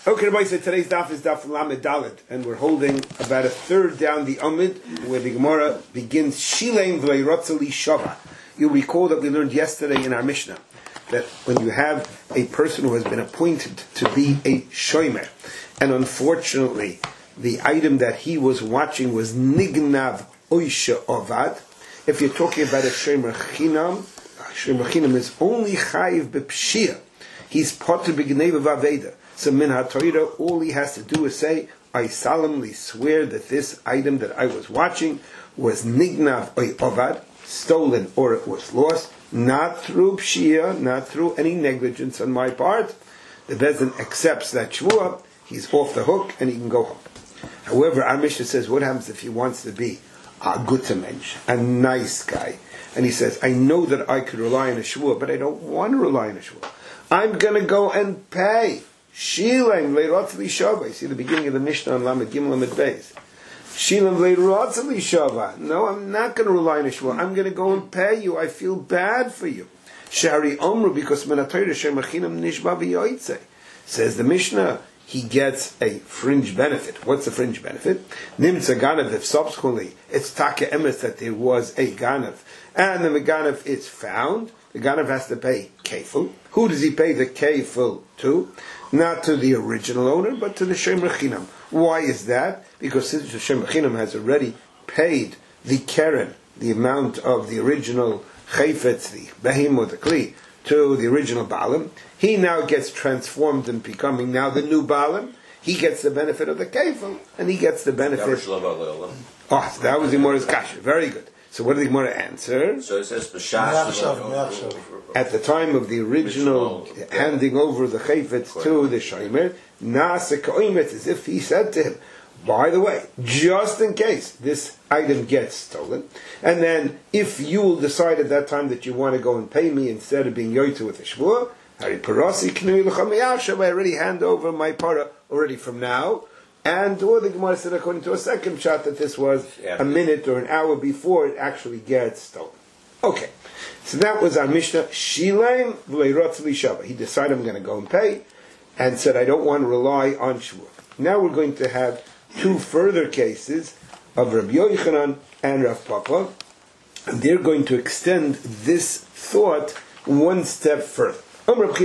Okay, everybody, so today's daf is daf Lamed Dalet, and we're holding about a third down the Amid, where the Gemara begins Shileim v'leirotzeli shava. You'll recall that we learned yesterday in our Mishnah that when you have a person who has been appointed to be a shomer, and unfortunately the item that he was watching was nignav oisha ovad, if you're talking about a shomer chinam is only chayiv b'pshia. He's potter b'gneva v'aveda. So min ha'torah, all he has to do is say, I solemnly swear that this item that I was watching was nignav oy ovad, stolen or it was lost, not through pshia, not through any negligence on my part. The Bezdin accepts that shvuah, he's off the hook and he can go home. However, our Mishnah says, what happens if he wants to be a guter mensch, a nice guy? And he says, I know that I could rely on a shvuah, but I don't want to rely on a shvuah. I'm going to go and pay. Shilem leirotzeli shava. See the beginning of the Mishnah on Lamed Gimel Lamed Beis. Shilem leirotzeli shava. No, I'm not going to rely on a shvuah. I'm going to go and pay you. I feel bad for you. Shari Omru, because Menatayr Shemachinam Nishba v'yoytze. Says the Mishnah, he gets a fringe benefit. What's the fringe benefit? Nimtza ganav, if subsequently it's taka emes that there was a ganav, and the ganav is found, the ganav has to pay kefil. Who does he pay the kefil to? Not to the original owner, but to the shomer chinam. Why is that? Because since the shomer chinam has already paid the keren, the amount of the original chayfetz, the behim or the kli, to the original balim, he now gets transformed and becoming now the new balim. He gets the benefit of the kefil, and he gets the benefit. Oh, that was the Gemara's kasha. Very good. So what did the Gemara answer? So it says at the time of the original handing over the chayfetz to the shomer, nasa ka'oimet, as if he said to him, by the way, just in case this item gets stolen, and then if you will decide at that time that you want to go and pay me instead of being yoyta with a shvuah, I already hand over my para already from now. And or the Gemara said according to a second shot that this was a minute or an hour before it actually gets stolen. Okay, so that was our Mishnah. Shileim v'leirotzeli shava. He decided I'm going to go and pay, and said I don't want to rely on shvuah. Now we're going to have two further cases of Rabbi Yochanan and Rav Papa, and they're going to extend this thought one step further. I'm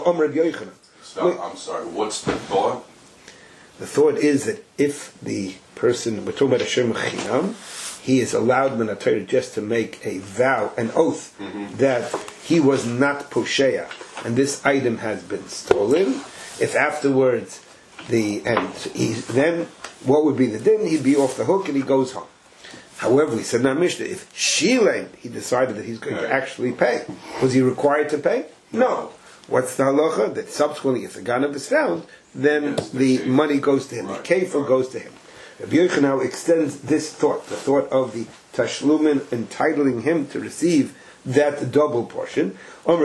sorry, what's the thought? The thought is that if the person, we're talking about a shomer chinam, he is allowed Menatayr just to make a vow, an oath, that he was not posheya, and this item has been stolen. If afterwards then what would be the din? He'd be off the hook and he goes home. However, we said in our Mishnah, if Shilem, he decided that he's going to actually pay, was he required to pay? No. What's the halacha? That subsequently, if the ganav is found, then the money goes to him, the kefil goes to him. Rabbi Yochanan now extends this thought, the thought of the tashlumin entitling him to receive that double portion.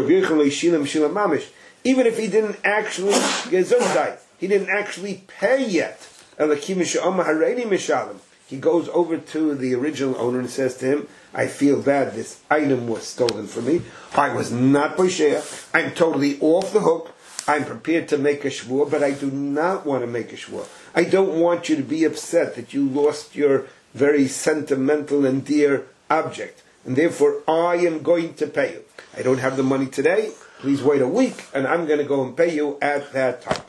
Even if he didn't actually he didn't actually pay yet. He goes over to the original owner and says to him, I feel bad, this item was stolen from me. I was not posheya. I'm totally off the hook. I'm prepared to make a shvuah, but I do not want to make a shvuah. I don't want you to be upset that you lost your very sentimental and dear object. And therefore, I am going to pay you. I don't have the money today. Please wait a week, and I'm going to go and pay you at that time.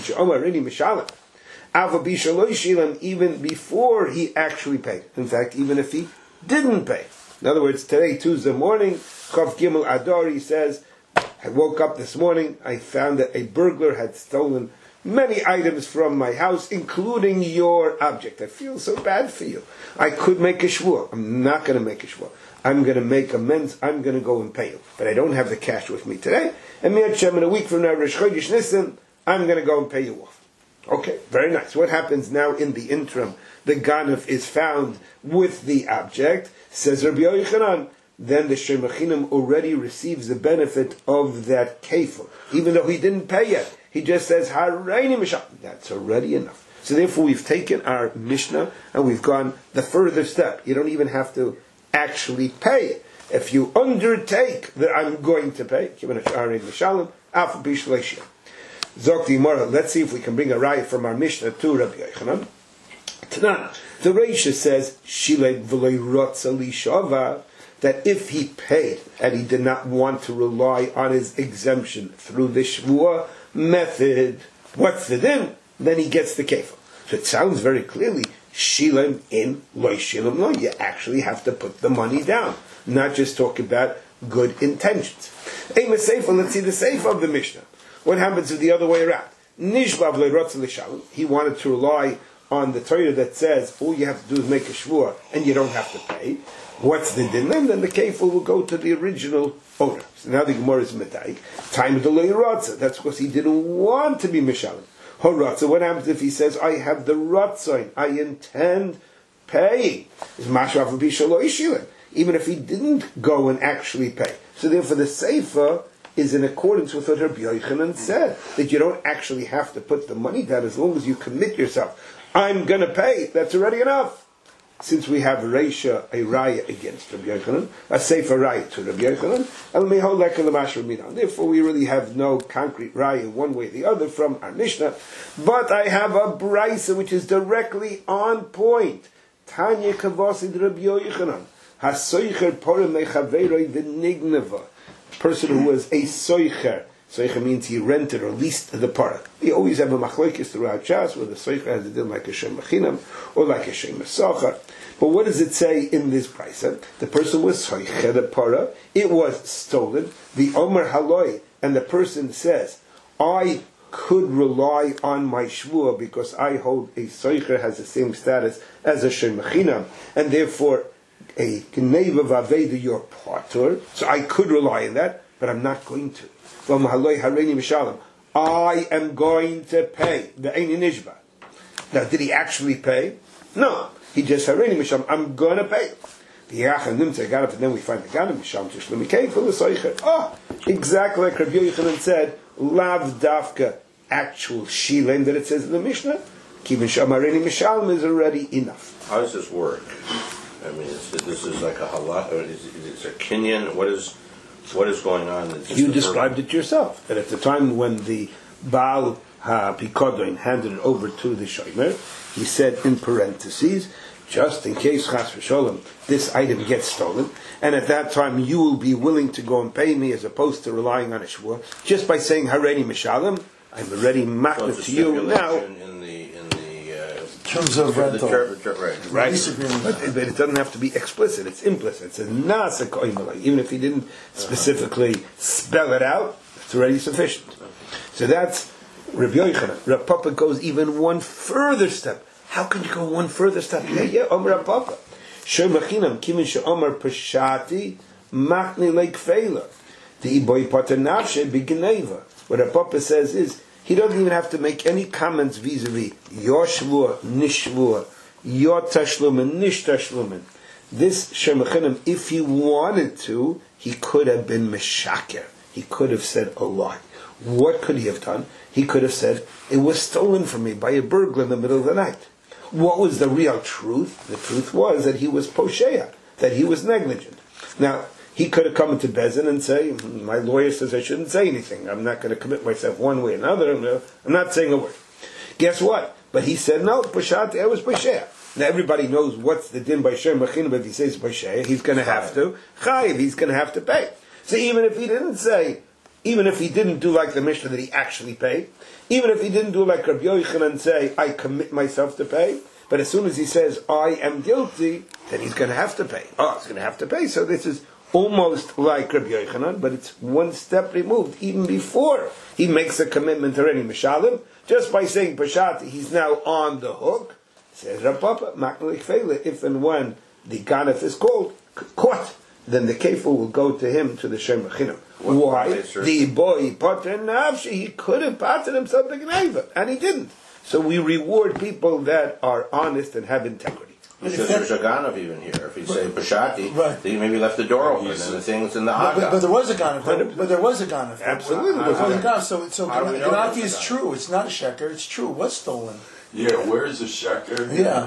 Even before he actually paid. In fact, even if he didn't pay. In other words, today, Tuesday morning, Chav Gimel Adar, he says, I woke up this morning, I found that a burglar had stolen many items from my house, including your object. I feel so bad for you. I could make a shvuah. I'm not going to make a shvuah. I'm going to make amends. I'm going to go and pay you. But I don't have the cash with me today. And Miyad Shem, in a week from now, Rosh Chodesh Nisan, I'm going to go and pay you off. Okay, very nice. What happens now in the interim? The ganav is found with the object. Says Rabbi Yochanan, then the shomer chinam already receives the benefit of that kefil. Even though he didn't pay yet. He just says, Hareini mishal. That's already enough. So therefore we've taken our Mishnah and we've gone the further step. You don't even have to actually pay. If you undertake that I'm going to pay, Zok the Gemara, let's see if we can bring a raya from our Mishnah to Rabbi Yochanan. Tanan, the Reisha says, Shilei v'loi rotza li shava, that if he paid and he did not want to rely on his exemption through the shvuah method, what's the din? Then he gets the kefil. So it sounds very clearly, shilem in loy shilem lo. You actually have to put the money down, not just talk about good intentions. Aim a seifa, let's see the seifa of the Mishnah. What happens if the other way around? Nishbav loy rotza l'shalom. He wanted to rely on the Torah that says all you have to do is make a shvuah and you don't have to pay. What's the din? Then the kefil will go to the original owner. So now the Gemara is medayik. Time of the loy rotza. That's because he didn't want to be mishalim. Horatza. What happens if he says, I have the ratzain, I intend paying? Is mashrav b'shalo ishilin. Even if he didn't go and actually pay. So therefore the seifa is in accordance with what Rabbi Yochanan said, that you don't actually have to put the money down as long as you commit yourself. I'm going to pay. That's already enough. Since we have a raya against Rabbi Yochanan, a seifa raya to Rabbi Yochanan, therefore we really have no concrete raya one way or the other from our Mishnah, but I have a brisa which is directly on point. Tanya kavasid Rabbi Yochanan, hasoicher porem mechaveroi v'nigneva. Person who was a soicher. Soicher means he rented or leased the parah. We always have a machlokes throughout Shas where the soicher has a din like a shem machinam or like a shem masachar. But what does it say in this price? The person was soicher the parah. It was stolen. The omer haloi, and the person says, I could rely on my shvuah because I hold a soicher has the same status as a shem machinam, and therefore a gneva vaveda your partur, so I could rely on that, but I'm not going to. I am going to pay the Eini Nishba. Now, did he actually pay? No, he just hareini misham. I'm going to pay. And then we find the Ganim misham tishlemi kefil l'soicher. Oh, exactly like Rabbi Yochanan said, lav dafka actual shilem that it says in the Mishnah. Kivin sham hareini misham is already enough. How does this work? I mean, this is like a halach, or is it a kinyan? What is going on? You described it yourself, that at the time when the Baal HaPikodin handed it over to the Shomer, he said in parentheses, just in case, chas v'sholem, this item gets stolen, and at that time you will be willing to go and pay me as opposed to relying on a shvuah, just by saying, Hareini Mishalem, I'm already makna to you now. Terms of rental. Right. But it doesn't have to be explicit, it's implicit. It says, Nasa koimalai. Even if he didn't specifically spell it out, it's already sufficient. So that's Rabbi Yochanan. Rav Papa goes even one further step. How can you go one further step? Omer Rav Papa. Shor machinam, kimin she'omer pashati, machni leik feiler. The iboy pater nafshe b'gneva. What Rav Papa says is, he doesn't even have to make any comments vis-a-vis your shvuah, nishvuah, your tashlumen, nish tashlumen. This shemachinim, if he wanted to, he could have been meshaker. He could have said a lie. What could he have done? He could have said, it was stolen from me by a burglar in the middle of the night. What was the real truth? The truth was that he was posheya, that he was negligent. Now, he could have come into Bezin and say, my lawyer says I shouldn't say anything. I'm not going to commit myself one way or another. I'm not saying a word. Guess what? But he said, no, Pashat, I was Pasheya. Now everybody knows what's the din by Shem Machinah, but if he says Pasheya, he's going to have to. Chayiv, he's going to have to pay. So even if he didn't say, even if he didn't do like the Mishnah that he actually paid, even if he didn't do like Rabbi Yochanan and say, I commit myself to pay, but as soon as he says, I am guilty, then he's going to have to pay. Oh, he's going to have to pay. So this is almost like Rabbi Yochanan, but it's one step removed, even before he makes a commitment to any Mishalim. Just by saying Pashat, he's now on the hook. Says Rav Papa, if and when the Ganef is caught, then the kefil will go to him, to the Shem Machinam. Why? The boy, Pater Nafshi, he could have patented himself the Gneva, and he didn't. So we reward people that are honest and have integrity. Because there's a Ganav even here. If you say Pashati, then you maybe left the door open and the thing's in the Aga. But there was a Ganav. But there was a Ganav. Absolutely. There was a Ganav. So Ganav is true. It's not a sheker. It's true. It was stolen. Yeah, where's the sheker? Yeah.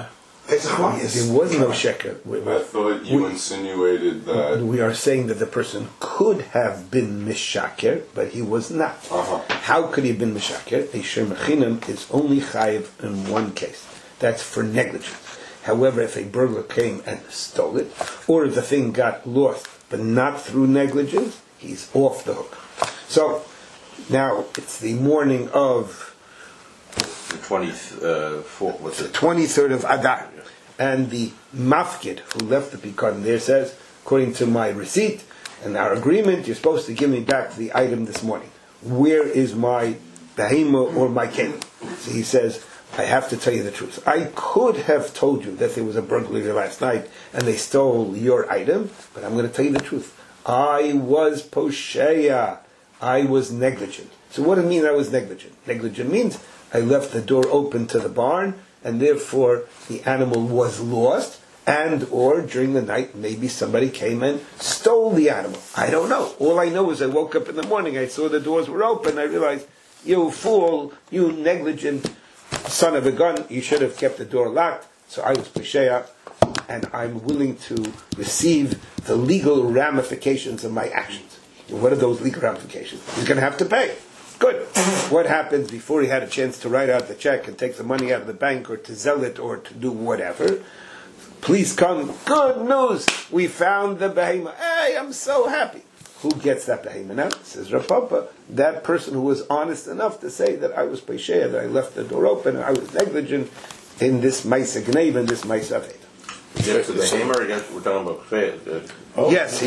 There was no sheker. I thought you insinuated that. We are saying that the person could have been mishaker, but he was not. How could he have been mishaker? A shemachinam is only chayiv in one case. That's for negligence. However, if a burglar came and stole it, or if the thing got lost, but not through negligence, he's off the hook. So, now it's the morning of The 24th, what's the it? 23rd of Adar. And the mafkid who left the picard there says, according to my receipt and our agreement, you're supposed to give me back the item this morning. Where is my behema or my kelim? So he says, I have to tell you the truth. I could have told you that there was a burglary last night and they stole your item, but I'm going to tell you the truth. I was posheya. I was negligent. So what does it mean I was negligent? Negligent means I left the door open to the barn, and therefore the animal was lost, and or during the night maybe somebody came and stole the animal. I don't know. All I know is I woke up in the morning, I saw the doors were open, I realized, you fool, you negligent son of a gun, you should have kept the door locked. So I was Pesheya, and I'm willing to receive the legal ramifications of my actions. And what are those legal ramifications? He's going to have to pay. Good. What happens before he had a chance to write out the check and take the money out of the bank or to sell it or to do whatever? Please come. Good news. We found the behemoth. Hey, I'm so happy. Who gets that behemoth now? Says Rav Papa. That person who was honest enough to say that I was Pesheya, that I left the door open, and I was negligent in this Maisa Gneva, in this Maisa Aveda. Against the behemoth or against, we're talking about kfeil? Yes,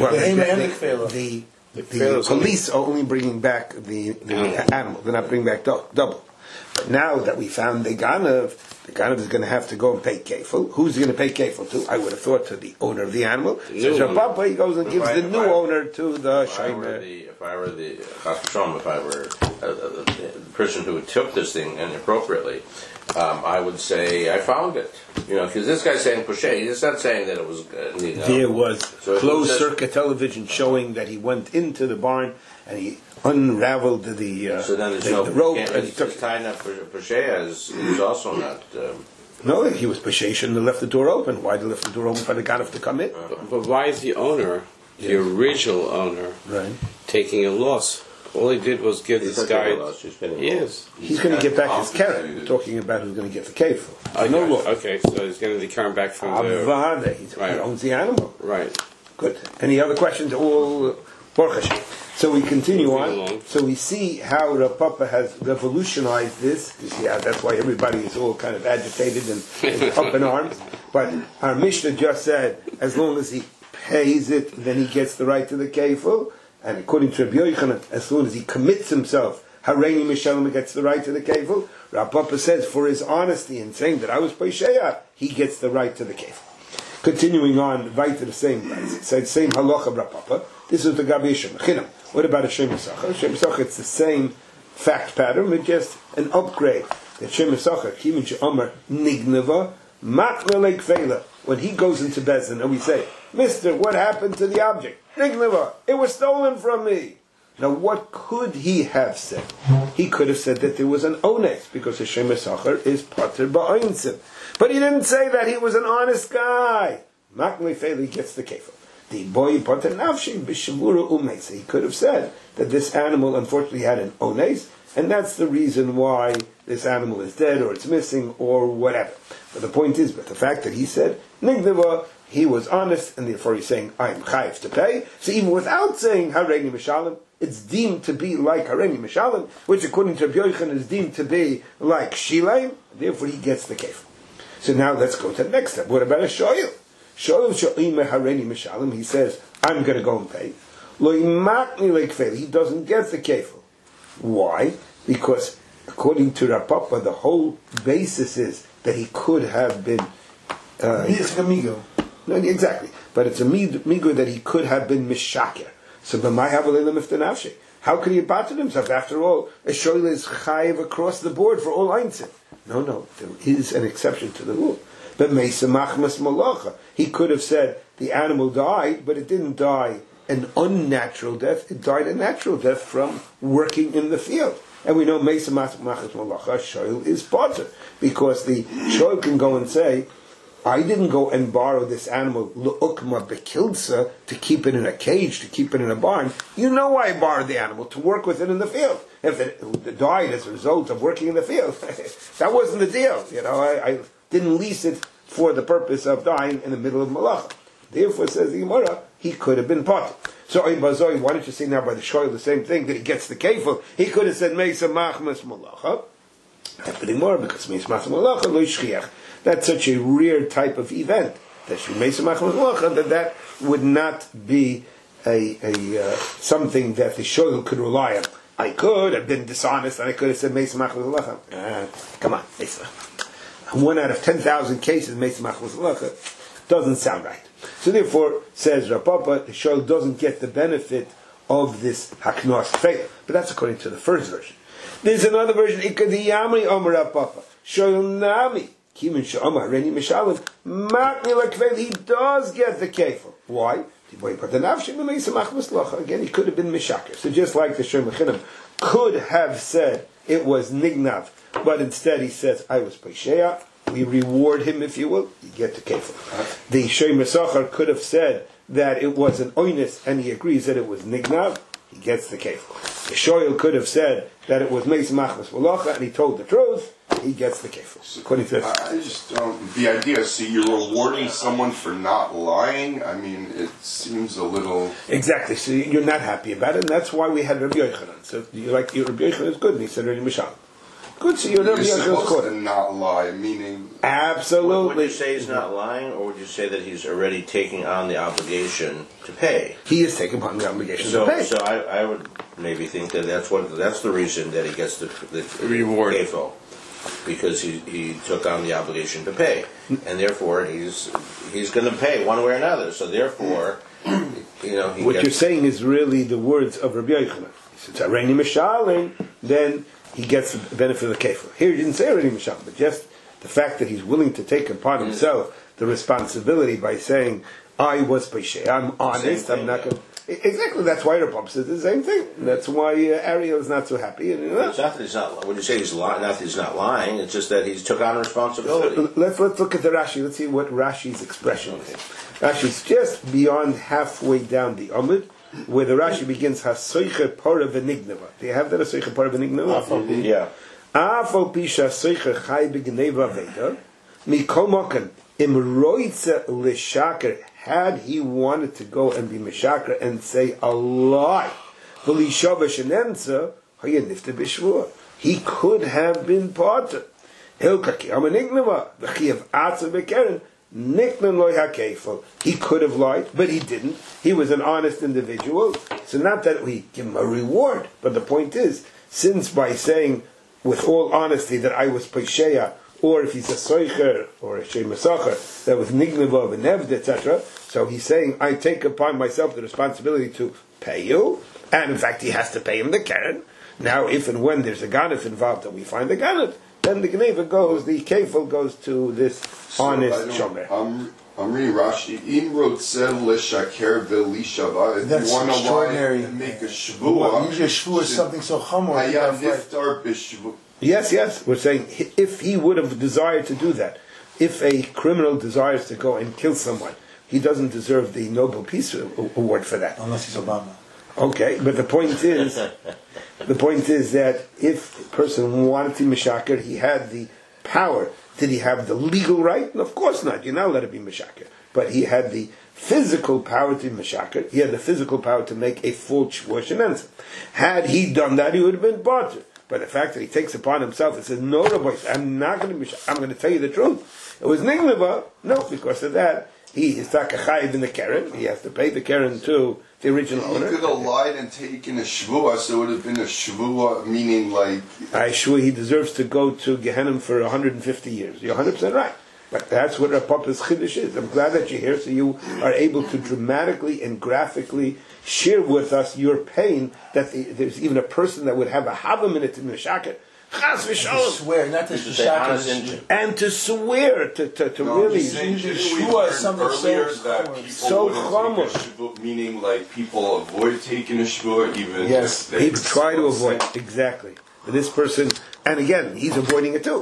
the police are only bringing back the animal. They're not bringing back double. But now that we found the Ganav is going to have to go and pay kefil. Who's he going to pay kefil to? I would have thought to the owner of the animal. So Rav Papa, he goes and gives the new owner to the shaymer. If I were the person who took this thing inappropriately, I would say I found it. Because this guy's saying Poshe, he's not saying that it was. There was closed circuit television showing that he went into the barn and he unraveled the so then there's the rope and he took it's tying up Poshe is also not. No, he was Poshe. Shouldn't have left the door open. Why did he left the door open for the Ganav to come in? But why is the owner, the original owner, taking a loss? All he did was give this guy. Yes, he's going to get back his carrot. We're talking about who's going to get the cave. No law. Okay, so he's going to return back from the. He owns the animal. Right. Good. Any other questions? All Baruch Hashem. So we continue on. So we see how Rav Papa has revolutionized this. You see how that's why everybody is all kind of agitated and up in arms. But our Mishnah just said, as long as he pays it, then he gets the right to the kefil. And according to Rabbi Yochanan, as soon as he commits himself, Hareini Mishalem gets the right to the kefil. Rav Papa says, for his honesty in saying that I was Pesheya, he gets the right to the kefil. Continuing on, right to the same place. It said, same halacha of Rav Papa. This is the Gabi Shemachinam. What about a Shem Yisachar? Shem Yisachar, it's the same fact pattern, but just an upgrade. That Shem Yisachar, Kivin She'omer Nigneva, Matna Lake Fela. When he goes into Bezdin and we say, Mister, what happened to the object? Nigneva, it was stolen from me. Now what could he have said? He could have said that there was an ones, because the Shem Yisachar is Pater Ba'oinsim. But he didn't say that, he was an honest guy. Matna Fela gets the kefil. The boy Pater Nafshi B'Shavura Umes. He could have said that this animal unfortunately had an ones, and that's the reason why this animal is dead or it's missing or whatever. But the point is, but the fact that he said Nigdeva, he was honest, and therefore he's saying I'm chayiv to pay. So even without saying Hareini Mishalem, it's deemed to be like Hareini Mishalem, which according to Rabbi Yochanan is deemed to be like Shilaim. Therefore he gets the kefil. So now let's go to the next step. What about a shoyl? Shoyl she'imeh Hareini Mishalem. He says I'm going to go and pay. Lo imakni lekfel. He doesn't get the kefil. Why? Because according to Rav Papa, the whole basis is that he could have been. It's amigo. No, exactly. But it's a migo that he could have been mishaker. So, how could he have battered himself? After all, a shoyl is chayiv across the board for all einzim. No, there is an exception to the rule. But meisa machmas malacha. He could have said the animal died, but it didn't die an unnatural death. It died a natural death from working in the field. And we know meisa machmas malacha, shoyl is potter. Because the shoyl can go and say, I didn't go and borrow this animal l'ukma bekilsa to keep it in a cage, to keep it in a barn. You know why I borrowed the animal, to work with it in the field. If it died as a result of working in the field, that wasn't the deal. I didn't lease it for the purpose of dying in the middle of malacha. Therefore, says the Gemara, he could have been pot. So, Bazoi, why don't you say now by the shoyl the same thing, that he gets the kefil? He could have said Mesa Machmas Malacha. Happening more because Mesa Machmas Malacha lo shchiach. That's such a rare type of event that should Mesa Machmas Malacha that would not be a something that the shoyl could rely on. I could have been dishonest and I could have said Mesa Machmas Malacha. Come on, Mesa. 1 out of 10,000 cases Mesa Machmas Malacha doesn't sound right. So therefore, says Rav Papa, the shoyl doesn't get the benefit of this haknos fail. But that's according to the first version. There's another version, Ikadiyamri Omer Rav Papa, shoyl nami, kimin she'omar reni mishalim, makni lekveil, he does get the kefil. Why? Again, he could have been mishaker. So just like the Shem Mechinim could have said it was nignav, but instead he says, I was Pesheya. We reward him, if you will, you get the kefil. The Shem Mesachar could have said that it was an oinus, and he agrees that it was nignav, he gets the kefil. The shoyl could have said that it was meis machmas v'locha, and he told the truth, he gets the kefil. According to this. I just don't, the idea, see, you're rewarding someone for not lying, I mean, it seems a little... Exactly, so you're not happy about it, and that's why we had Rabbi Yochanan. So you're like, Rabbi Yochanan is good, and he said, Rabbi Mishal. Good, so you're supposed to not lie, meaning... Absolutely. Would you say he's not lying, or would you say that he's already taking on the obligation to pay? He is taking upon the obligation to pay. So I would maybe think that that's the reason that he gets the reward. kefil, because he took on the obligation to pay, and therefore he's going to pay one way or another. So therefore, what you're saying is really the words of Rabbi Yochanan. He says, "Areini mishalin," then he gets the benefit of the kefil. Here he didn't say Areini mishalin, but just the fact that he's willing to take upon himself the responsibility by saying, "I was peshay, I'm honest, I'm not going." Exactly, that's why Rav says the same thing. That's why Ariel is not so happy. It's not that he's not. When you say he's lying, not that he's not lying. It's just that he took on responsibility. Let's look at the Rashi. Let's see what Rashi's expression is. Rashi's just beyond halfway down the Amud, where the Rashi begins Hasoiche Pora V'Nigneva. Do you have that Hasoiche Pora V'Nigneva? Yeah. Afal Pisha Hasoiche Chai B'Gneva Veda Mikol Moken Im Roitze L'Shaker. Had he wanted to go and be Meshaker and say a lie, he could have been potter. He could have lied, but he didn't. He was an honest individual. So not that we give him a reward, but the point is, since by saying with all honesty that I was Pesheya, or if he's a soicher or a shemasacher that was nigneva and nevd, etc. So he's saying, I take upon myself the responsibility to pay you, and in fact he has to pay him the keren. Now, if and when there's a ganef involved and we find the ganef, then the gneva goes, the kefil goes to this honest shomer. I'm reading Rashi. Im rotzel l'shaker v'lishava. If you want to lie and make a shvua, usually a shvua is something so chamor. Hayam niftar b'shvua. Yes, we're saying if he would have desired to do that, if a criminal desires to go and kill someone, he doesn't deserve the Nobel Peace Award for that. Unless he's Obama. Okay, but the point is that if a person wanted to Meshaker, he had the power. Did he have the legal right? And of course not. You're not allowed to be Meshaker. But he had the physical power to be Meshaker. He had the physical power to make a full Shvuah Shenenza. Had he done that, he would have been Bater. But the fact that he takes upon himself and says, no, Rabbi, I'm not going to be, I'm going to tell you the truth. It was Nigneva. No, because of that, he is Takachayiv in the Keren. He has to pay the Keren to the original owner. He could have lied and taken a Shvuah, so it would have been a Shvuah, meaning like... I sure he deserves to go to Gehenna for 150 years. You're 100% right. But that's what Rav Papa's Chiddush is. I'm glad that you're here, so you are able to dramatically and graphically share with us your pain that there's even a person that would have a Hava minute in the Shaket. Chas v'shalom. To swear, not to shaker. And to swear, to really... Shvuah is something so chomer. Meaning like people avoid taking a Shvuah even yes, if they... Yes, try to avoid. Exactly. This person, and again, he's avoiding it too.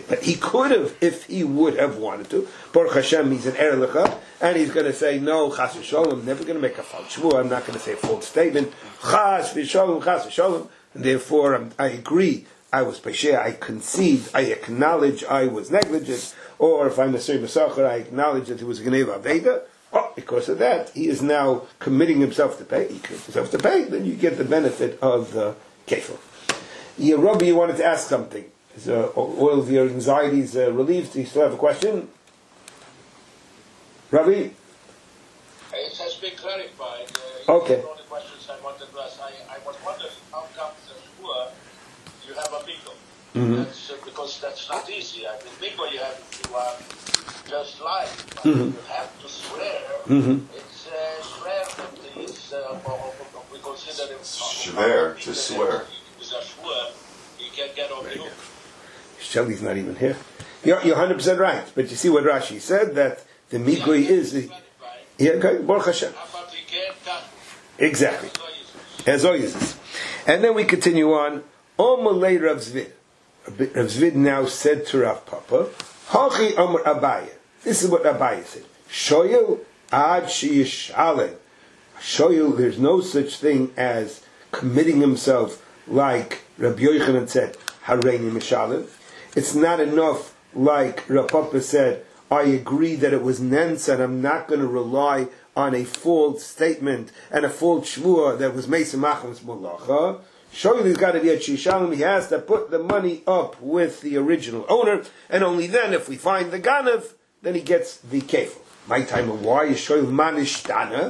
But he could have, if he would have wanted to. Baruch Hashem, he's an erlicha, and he's going to say, no, chas v'sholom, I'm never going to make a false shvuah, I'm not going to say a false statement, chas v'sholom, and therefore I agree, I was peshe, I concede, I acknowledge I was negligent, or if I'm a Sri Masachar, I acknowledge that he was a Geneva Aveda. Oh, because of that, he is now committing himself to pay. He commits himself to pay, then you get the benefit of the kefil. Yeah, Rabbi, you wanted to ask something. Is all of your anxieties relieved? Do you still have a question? Rabbi? It has been clarified. Okay. All the questions I wanted to ask. I was wondering, how come the shvuah you have a bingo? Mm-hmm. That's, because that's not easy. I mean, bingo you have if you are just lying. But you have to swear. It's swear that is, we consider it... Shver, to swear. With a shvuah, you can get on the hook. Shelley's not even here. You're 100% right. But you see what Rashi said, that the migui is... Yeah, okay, Baruch Hashem. Exactly. As always. And then we continue on. Omalei Rav Zvid. Rav Zvid now said to Rav Papa, Hachi Amar Abaye. This is what Abaye said. Shoyel ad sheyishalem. Shoyel, there's no such thing as committing himself like Rabbi Yochanan said, Hareini Mishalem. It's not enough like Rav Papa said, I agree that it was Nensa and I'm not going to rely on a false statement and a false shvuah that was Mesa Machmas Mulacha. Shoyli's got to be at Shishalem. He has to put the money up with the original owner, and only then, if we find the Ganav, then he gets the kefil. My time of why is Shoyl Manishtana.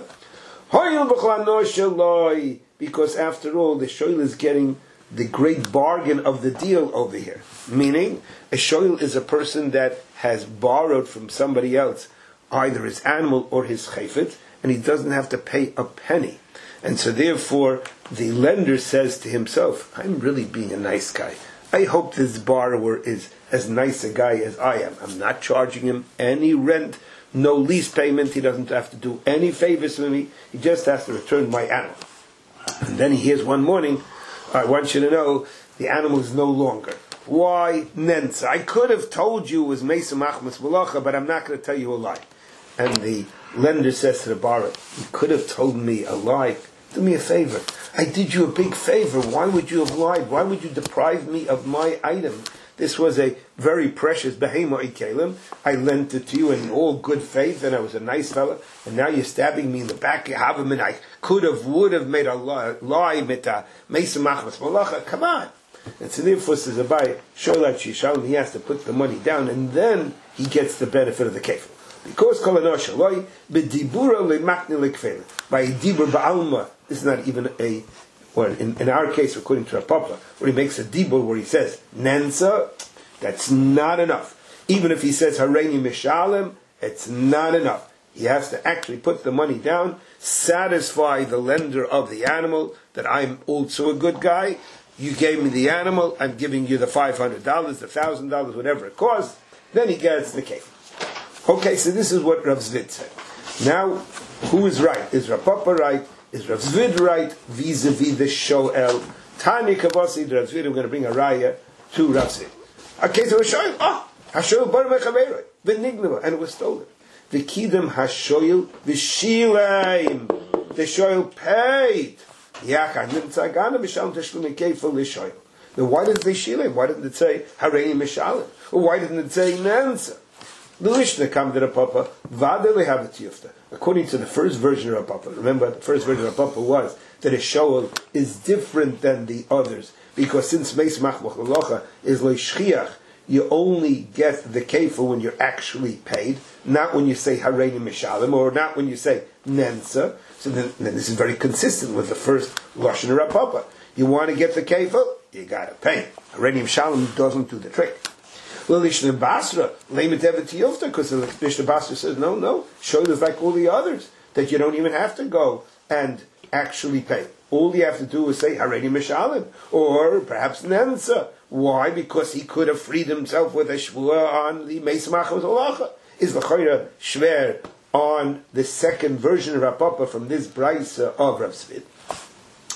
Because after all, the Shoyl is getting the great bargain of the deal over here. Meaning, a Shoyl is a person that has borrowed from somebody else, either his animal or his chayfet, and he doesn't have to pay a penny. And so therefore, the lender says to himself, I'm really being a nice guy. I hope this borrower is as nice a guy as I am. I'm not charging him any rent, no lease payment. He doesn't have to do any favors for me. He just has to return my animal. And then he hears one morning, I want you to know, the animal is no longer. Why? Nensa. I could have told you it was Mesa Machmas Malacha, but I'm not going to tell you a lie. And the lender says to the borrower, you could have told me a lie. Do me a favor. I did you a big favor. Why would you have lied? Why would you deprive me of my item? This was a very precious behema ikelim. I lent it to you in all good faith, and I was a nice fellow. And now you're stabbing me in the back. You have him, and I could have, would have made a lie. Mesa Machmas Malacha. Come on. And so therefore says Abai, Sholat Shishalom, he has to put the money down, and then he gets the benefit of the kefil. Because Kolanoshaloi, Bedibura lemakni lekfele. By Dibur Ba'alma, this is not even a, or in our case, according to Rav Papa, where he makes a Dibur where he says, Nensa, that's not enough. Even if he says Hareini Mishalem, it's not enough. He has to actually put the money down, satisfy the lender of the animal that I'm also a good guy. You gave me the animal, I'm giving you the $500, the $1,000, whatever it costs. Then he gets the cake. Okay, so this is what Rav Zvid said. Now, who is right? Is Rav Papa right? Is Rav Zvid right vis-a-vis the Shoel? Tani Kavasi, Rav Zvid, we're going to bring a raya to Rav Zvid. Okay, so Shoel, Hashoel bar mechaveroi, v'nignava, and it was stolen. V'kidem Hashoel v'shileim. The Shoel paid. Then why did they shileim? Why didn't it say Hareini Mishalem? Or why didn't it say Nansa? The Lishna come to the Papa, according to the first version of Papa. Remember, the first version of Papa was that a Shoel is different than the others, because since Meis Machmach L'Locha is Leishchiach, you only get the kefil when you're actually paid, not when you say Hareini Mishalem, or not when you say Nensa. So then this is very consistent with the first Lashon Rav Papa. You want to get the kefil, you got to pay. Hareini Mishalem doesn't do the trick. Well, Lishna Basra, Leimet Evet Yofta, because the Lishna Basra says, no, Shoel is like all the others, that you don't even have to go and actually pay. All you have to do is say Hareini Mishalem, or perhaps Nensa. Why? Because he could have freed himself with a shvuah on the Meis Machmas Halacha. Is l'chayra shver on the second version of Rav Papa from this brayso of Rav Zvid.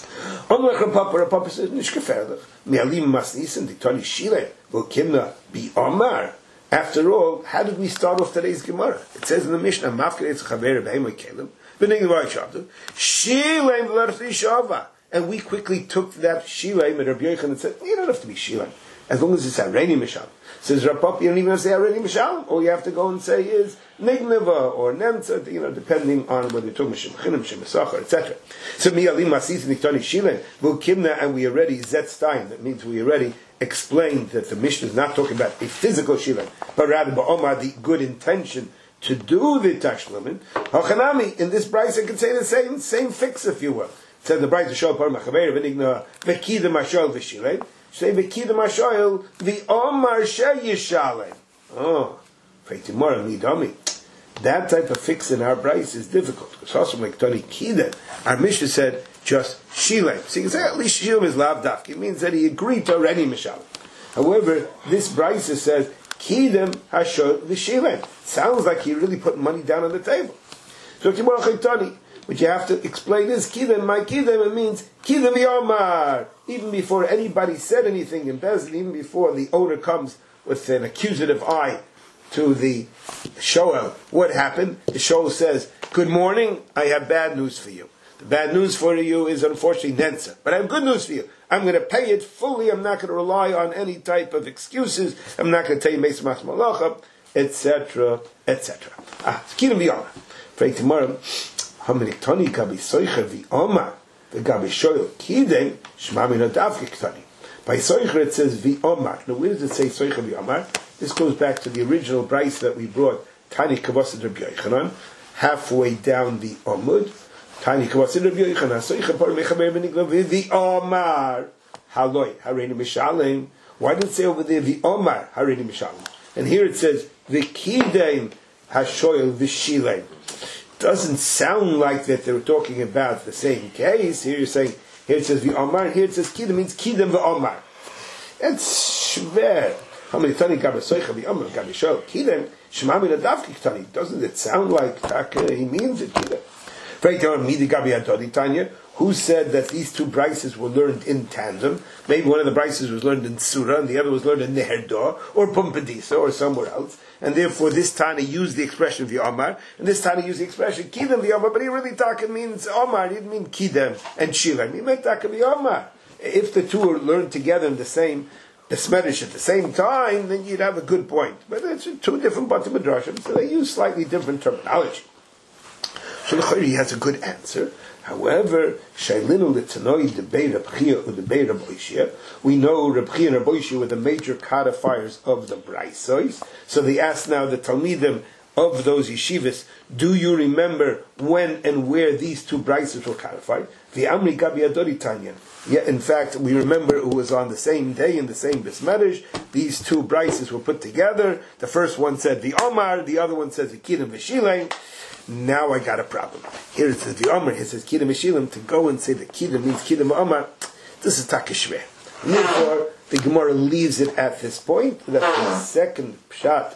Papa says, Nishkeferlich, Mialim Masnisen, Diktoni Shile, Volkimna Bi Omar. After all, how did we start off today's Gemara? It says in the Mishnah, Mafker Eitz Chaver Be'emoy Kelim, B'nei Gevay Shavdu, Shilem V'larti Shava. And we quickly took that Shilem and Rabbi Yochanan and said, you don't have to be Shilem, as long as it's Areni Mishalim. Says Rapop, you don't even have to say Areni Mishalim. All you have to go and say is Nigneva or Nemtza, depending on whether you're talking Shemchinim, Shemesachar, etc. So Mialim Masis Niktoni Shilem, V'kimna, and we already Zetstein, that means we already explained that the Mishnah is not talking about a physical Shilem, but rather Ba'omar, the good intention to do the Tashlumin. Hachanami, in this Bryce, I can say the same fix, if you will. It says the Bryce to show Par Machaber, V'nigna, V'kida Mashal V'shilem, say V'kida Mashal, V'omar Sheyishalem. Oh, Feitimor Nidami. That type of fix in our Bryce is difficult. Because also like Tony Kida, our Mishnah said just Shilem. So you can say at least Shilem is Lav Dafki. It means that he agreed to already Mishal. However, this Bryce says Kidem Hashod V'Shilem. Sounds like he really put money down on the table. So Timor Chaitani, what you have to explain is Kidem, my Kidem, it means Kidem Yomar. Even before anybody said anything in Bezin, even before the owner comes with an accusative eye to the Shoel, what happened? The Shoel says, good morning, I have bad news for you. The bad news for you is unfortunately Nensa. But I have good news for you. I'm going to pay it fully. I'm not going to rely on any type of excuses. I'm not going to tell you Meis Mas Malacha, etc., etc. Skidam V'Yomar. Frei tomorrow, Haminik Toni Gabi Soicher V'Yomar, the Gabi Shoel Kidem, Shmami Nadav Kiktani. By Soicher it says V'Yomar. Now where does it say Soicher V'Yomar? This goes back to the original Bryce that we brought, Tani Kavos Rabbi Yochanan, halfway down the Amud. Tani Kavos Rabbi Yochanan, Soicher Par Mechaber V'Nigla V'Yomar Haloi Hareini Mishalim. Why did it say over there V'Yomar Hareini Mishalim? And here it says V'Kidem Hashoyel V'Shilem. Doesn't sound like that they were talking about the same case. Here you're saying, here it says V'Yomar, here it says Kidem, means Kidem V'Yomar. It's schwer. Doesn't it sound like he means it? Who said that these two Brices were learned in tandem? Maybe one of the Brices was learned in Surah and the other was learned in Neherdah or Pumpadisa or somewhere else. And therefore this Tani used the expression V'Yomar and this Tani used the expression Kidem V'Yomar, but he really talking means Omar. He didn't mean Kidem and Shilem. He meant talking V'Yomar. If the two are learned together in the Smedish at the same time, then you'd have a good point. But it's two different Bata Midrashim, so they use slightly different terminology. Shulchari has a good answer. However, Shailinu L'Tanoi Debei Reb Chia or Debei Reb Oishia. We know Reb Chia and Reb Oishia were the major codifiers of the Braisos. So they ask now the Talmidim of those yeshivas, do you remember when and where these two Braisos were codified? The Amri Gabi Adori Tanyan. Yeah, in fact, we remember it was on the same day in the same Bismedish. These two Brices were put together. The first one said the Omar, the other one says the Kidem V'Shilem. Now I got a problem. Here it says the Omar, here it says Kidem V'Shilem. To go and say that Kidem means Kidem Omar, this is Takashveh. Therefore, the Gemara leaves it at this point. That the second pshat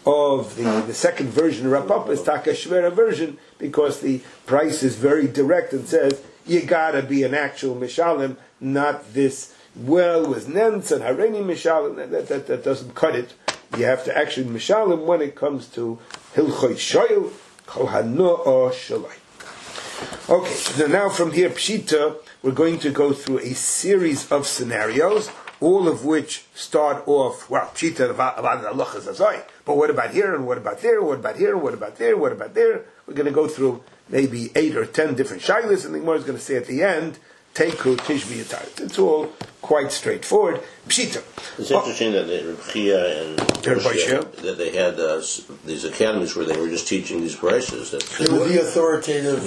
of the second version of Rapapa is Takashveh version because the price is very direct and says, you gotta be an actual Mishalim, not this, with Nentz and Hareini Mishalim, that doesn't cut it. You have to actually Mishalim when it comes to Hilchot Shoyl, Kol Hano'ah Shalai. Okay, so now from here, Pshita, we're going to go through a series of scenarios, all of which start off, Pshita about the halachas azai. But what about here, and what about there, what about here, what about there, what about there? We're going to go through maybe 8 or 10 different shilas, and the Gemara is going to say at the end, Teiku Tishbi Yatar. It's all quite straightforward. Pshita. It's interesting that Reb Chia and that they had these academies where they were just teaching these prices. They were the authoritative.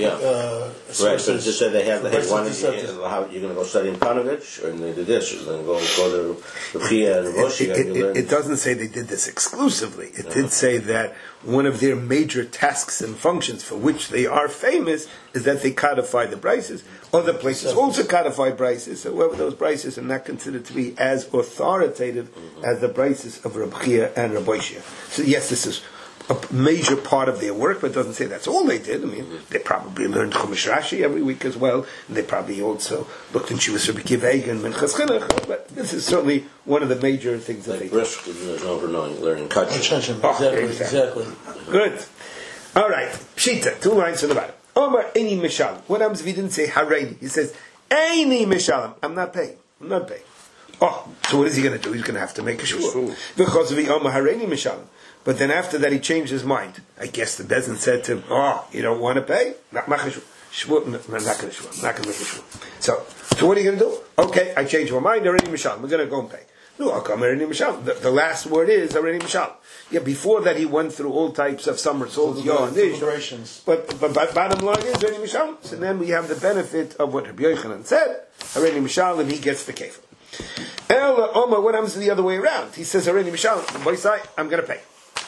Right, but it just said they had one. How you're going to go study in Panovich, and they did this, and then go to Reb Chia and Reb It doesn't say they did this exclusively. It did say that one of their major tasks and functions for which they are famous is that they codify the Brices. Other places also codify Brices. However, those Brices are not considered to be as authoritative as the Brices of Reb Chia and Reb Oishia. So yes, this is a major part of their work, but it doesn't say that's all they did. I mean, they probably learned Chumash Rashi every week as well, and they probably also looked in Shuvas Rabbi Akiva Eiger and Minchas Chinuch, but this is certainly one of the major things that they did. There's no learning Kachim. Exactly. Good. All right. Pshita, 2 lines from the bottom. Omar Eini Mishalim. What happens if he didn't say Hareini? He says, Eini Mishalim. I'm not paying. Oh, so what is he going to do? He's going to have to make a shvur. Because of the Omar Hareini Mishalim. But then after that he changed his mind. I guess the Bezin said to him, oh, you don't want to pay? Not going to shvur. So what are you going to do? Okay, I changed my mind. Hareini Mishalim. We're going to go and pay. No, I'll come Hareini Mishalim. The last word is Hareini Mishalim. Yeah, before that he went through all types of somersaults, but bottom line is Hareini Mishalim. So then we have the benefit of what Rabbi Yochanan said. Hareini Mishalim, he gets the kefil. Ela Omar, what happens the other way around? He says Hareini Mishalim. Boy say, I'm going to pay.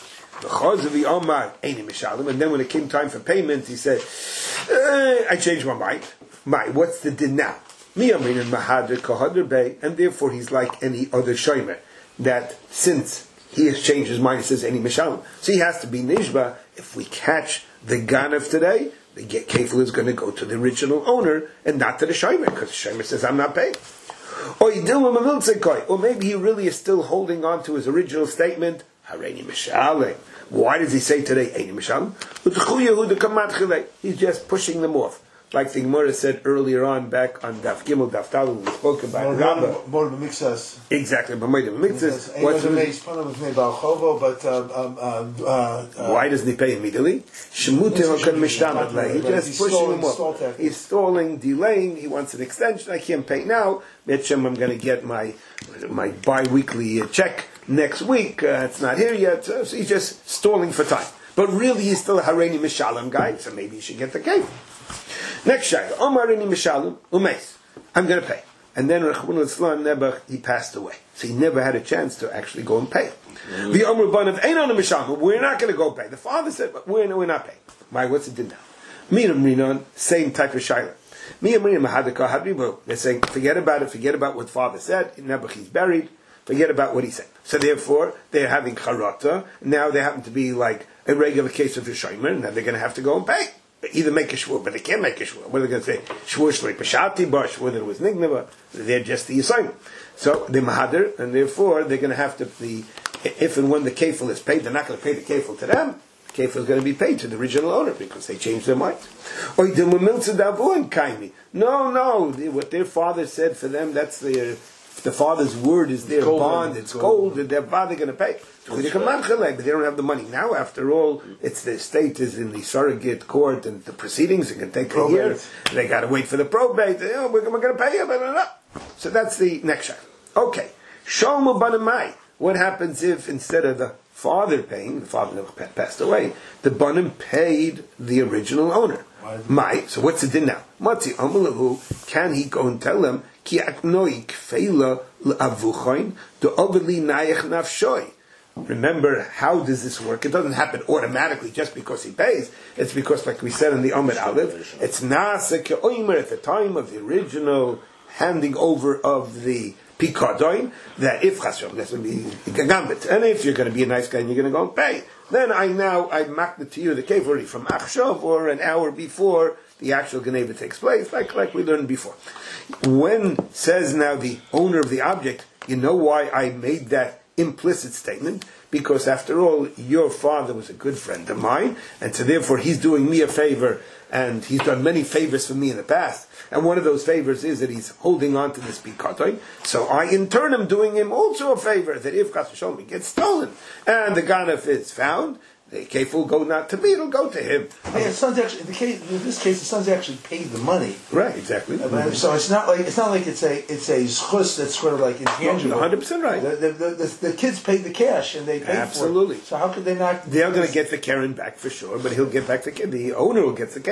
And then when it came time for payment, he said, I changed my mind. What's the din now? And therefore he's like any other shomer, that since he has changed his mind, he says any mishalim. So he has to be nishba. If we catch the ganav today, the kefil is going to go to the original owner and not to the shomer, because the shomer says I'm not paying. Or maybe he really is still holding on to his original statement. Hareini mishalim. Why does he say today Eini mishalim? He's just pushing them off. Like the Gemara said earlier on, back on Daf Gimel, Daf Talmud, we spoke about Rabbah. Exactly, B'moed B'mikzas. Why doesn't he pay immediately? He's just pushing him off. He's stalling, delaying. He wants an extension. I can't pay now. I'm going to get my bi-weekly check next week. It's not here yet. So he's just stalling for time. But really, he's still a Hareini Mishalim guy, so maybe he should get the cake. Next shayla, Omar Eini Mishalim umeis. I'm going to pay. And then Rechbun Litzlan Nebuch, he passed away, so he never had a chance to actually go and pay. The Omar Banav Einon Mishalim. We're not going to go pay. The father said, but we're not paying. What's it did now? Miram Rinon, same type of shayla. They're saying, forget about it. Forget about what father said. Nebuch, he's buried. Forget about what he said. So therefore, they're having charata. Now they happen to be like a regular case of the shomer, and then they're going to have to go and pay. Either make a shvur, but they can't make a shvur. What are they going to say? Shvur shloi pashati bar, shvur that it was nignava. They're just the assignment. So they're mahader, and therefore they're going to have to if and when the kefil is paid, they're not going to pay the kefil to them. The kefil is going to be paid to the original owner because they changed their mind. No, what their father said for them, that's the father's word is their bond. It's gold, and their father going to pay. But they don't have the money now. After all, it's the estate is in the surrogate court, and the proceedings it can take a year. They got to wait for the probate. We're going to pay you. So that's the next shot. Okay, Shalom Banamai. What happens if instead of the father paying, the father never passed away, the banim paid the original owner? So what's the din now? Matzi Amalahu, can he go and tell them ki aknoi kfeila la'avuchoin do overly nayach nafshoi? Remember, how does this work? It doesn't happen automatically just because he pays. It's because, like we said in the Amid Aleph, it's nasa ke'oimer at the time of the original handing over of the pikadon, that if chashem, that's going to be gambit, and if you're going to be a nice guy and you're going to go and pay, then I makna to you the kefari from achshav, or an hour before the actual geneva takes place, like we learned before. When says now the owner of the object, you know why I made that implicit statement? Because after all, your father was a good friend of mine, and so therefore he's doing me a favor, and he's done many favors for me in the past, and one of those favors is that he's holding on to this pikatoin. So I in turn am doing him also a favor, that if Chas v'sholom gets stolen and the ganef is found, the kefil will go not to me, it'll go to him. Yeah, son's actually, in this case, the son's actually paid the money. Right, exactly. So it's not like it's a zchus that's sort of like intangible. 100% right. The kids paid the cash and they paid absolutely for it. So how could they not? They're going to get the Karen back for sure, but he'll get back the owner will get the kefil.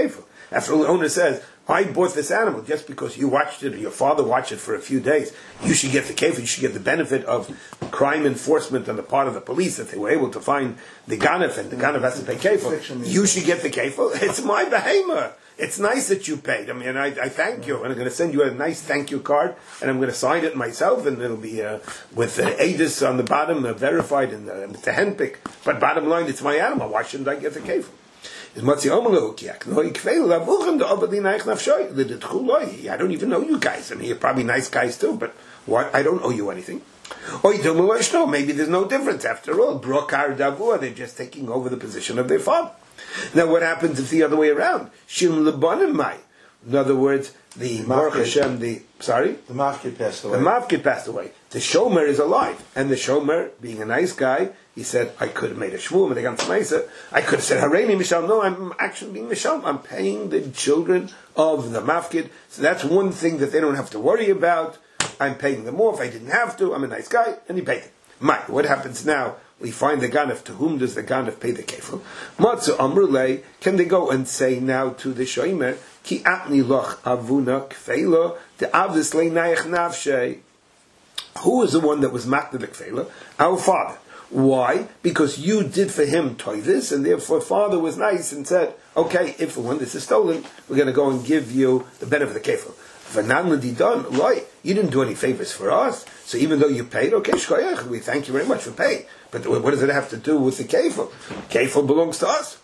After all, the owner says, I bought this animal just because you watched it or your father watched it for a few days. You should get the kefil, you should get the benefit of crime enforcement on the part of the police that they were able to find the ganef and the ganef has to pay kefil. You should get the kefil. It's my behemoth. It's nice that you paid. I mean, I thank you, and I'm going to send you a nice thank you card, and I'm going to sign it myself, and it'll be with the Adis on the bottom, verified, and with the handpick. But bottom line, it's my animal. Why shouldn't I get the kefil? I don't even know you guys. I mean, you're probably nice guys too, but what? I don't owe you anything. Maybe there's no difference after all. Brokar Davua, they're just taking over the position of their father. Now, what happens if the other way around? In other words, the Mafkid, the Mafkid passed away. The Mafkid passed away. The Shomer is alive, and the Shomer, being a nice guy, he said, I could have made a shvur, but I got some. I could have said, Hareini Mishal. No, I'm actually being Mishal. I'm paying the children of the Mafkid. So that's one thing that they don't have to worry about. I'm paying them off. I didn't have to. I'm a nice guy, and he paid it. What happens now? We find the ganef. To whom does the ganef pay the kefil? Matzu amrulei. Can they go and say now to the shomer, Ki atni loch avuna kfeila the avdis leinayich nafshe? Who is the one that was makna the kfeila? Our father. Why? Because you did for him toivis, and therefore father was nice and said, okay, if when this is stolen, we're going to go and give you the benefit of the kefil. You didn't do any favors for us, so even though you paid, okay, shkoyach, we thank you very much for paying. But what does it have to do with the kefil? Kefil belongs to us.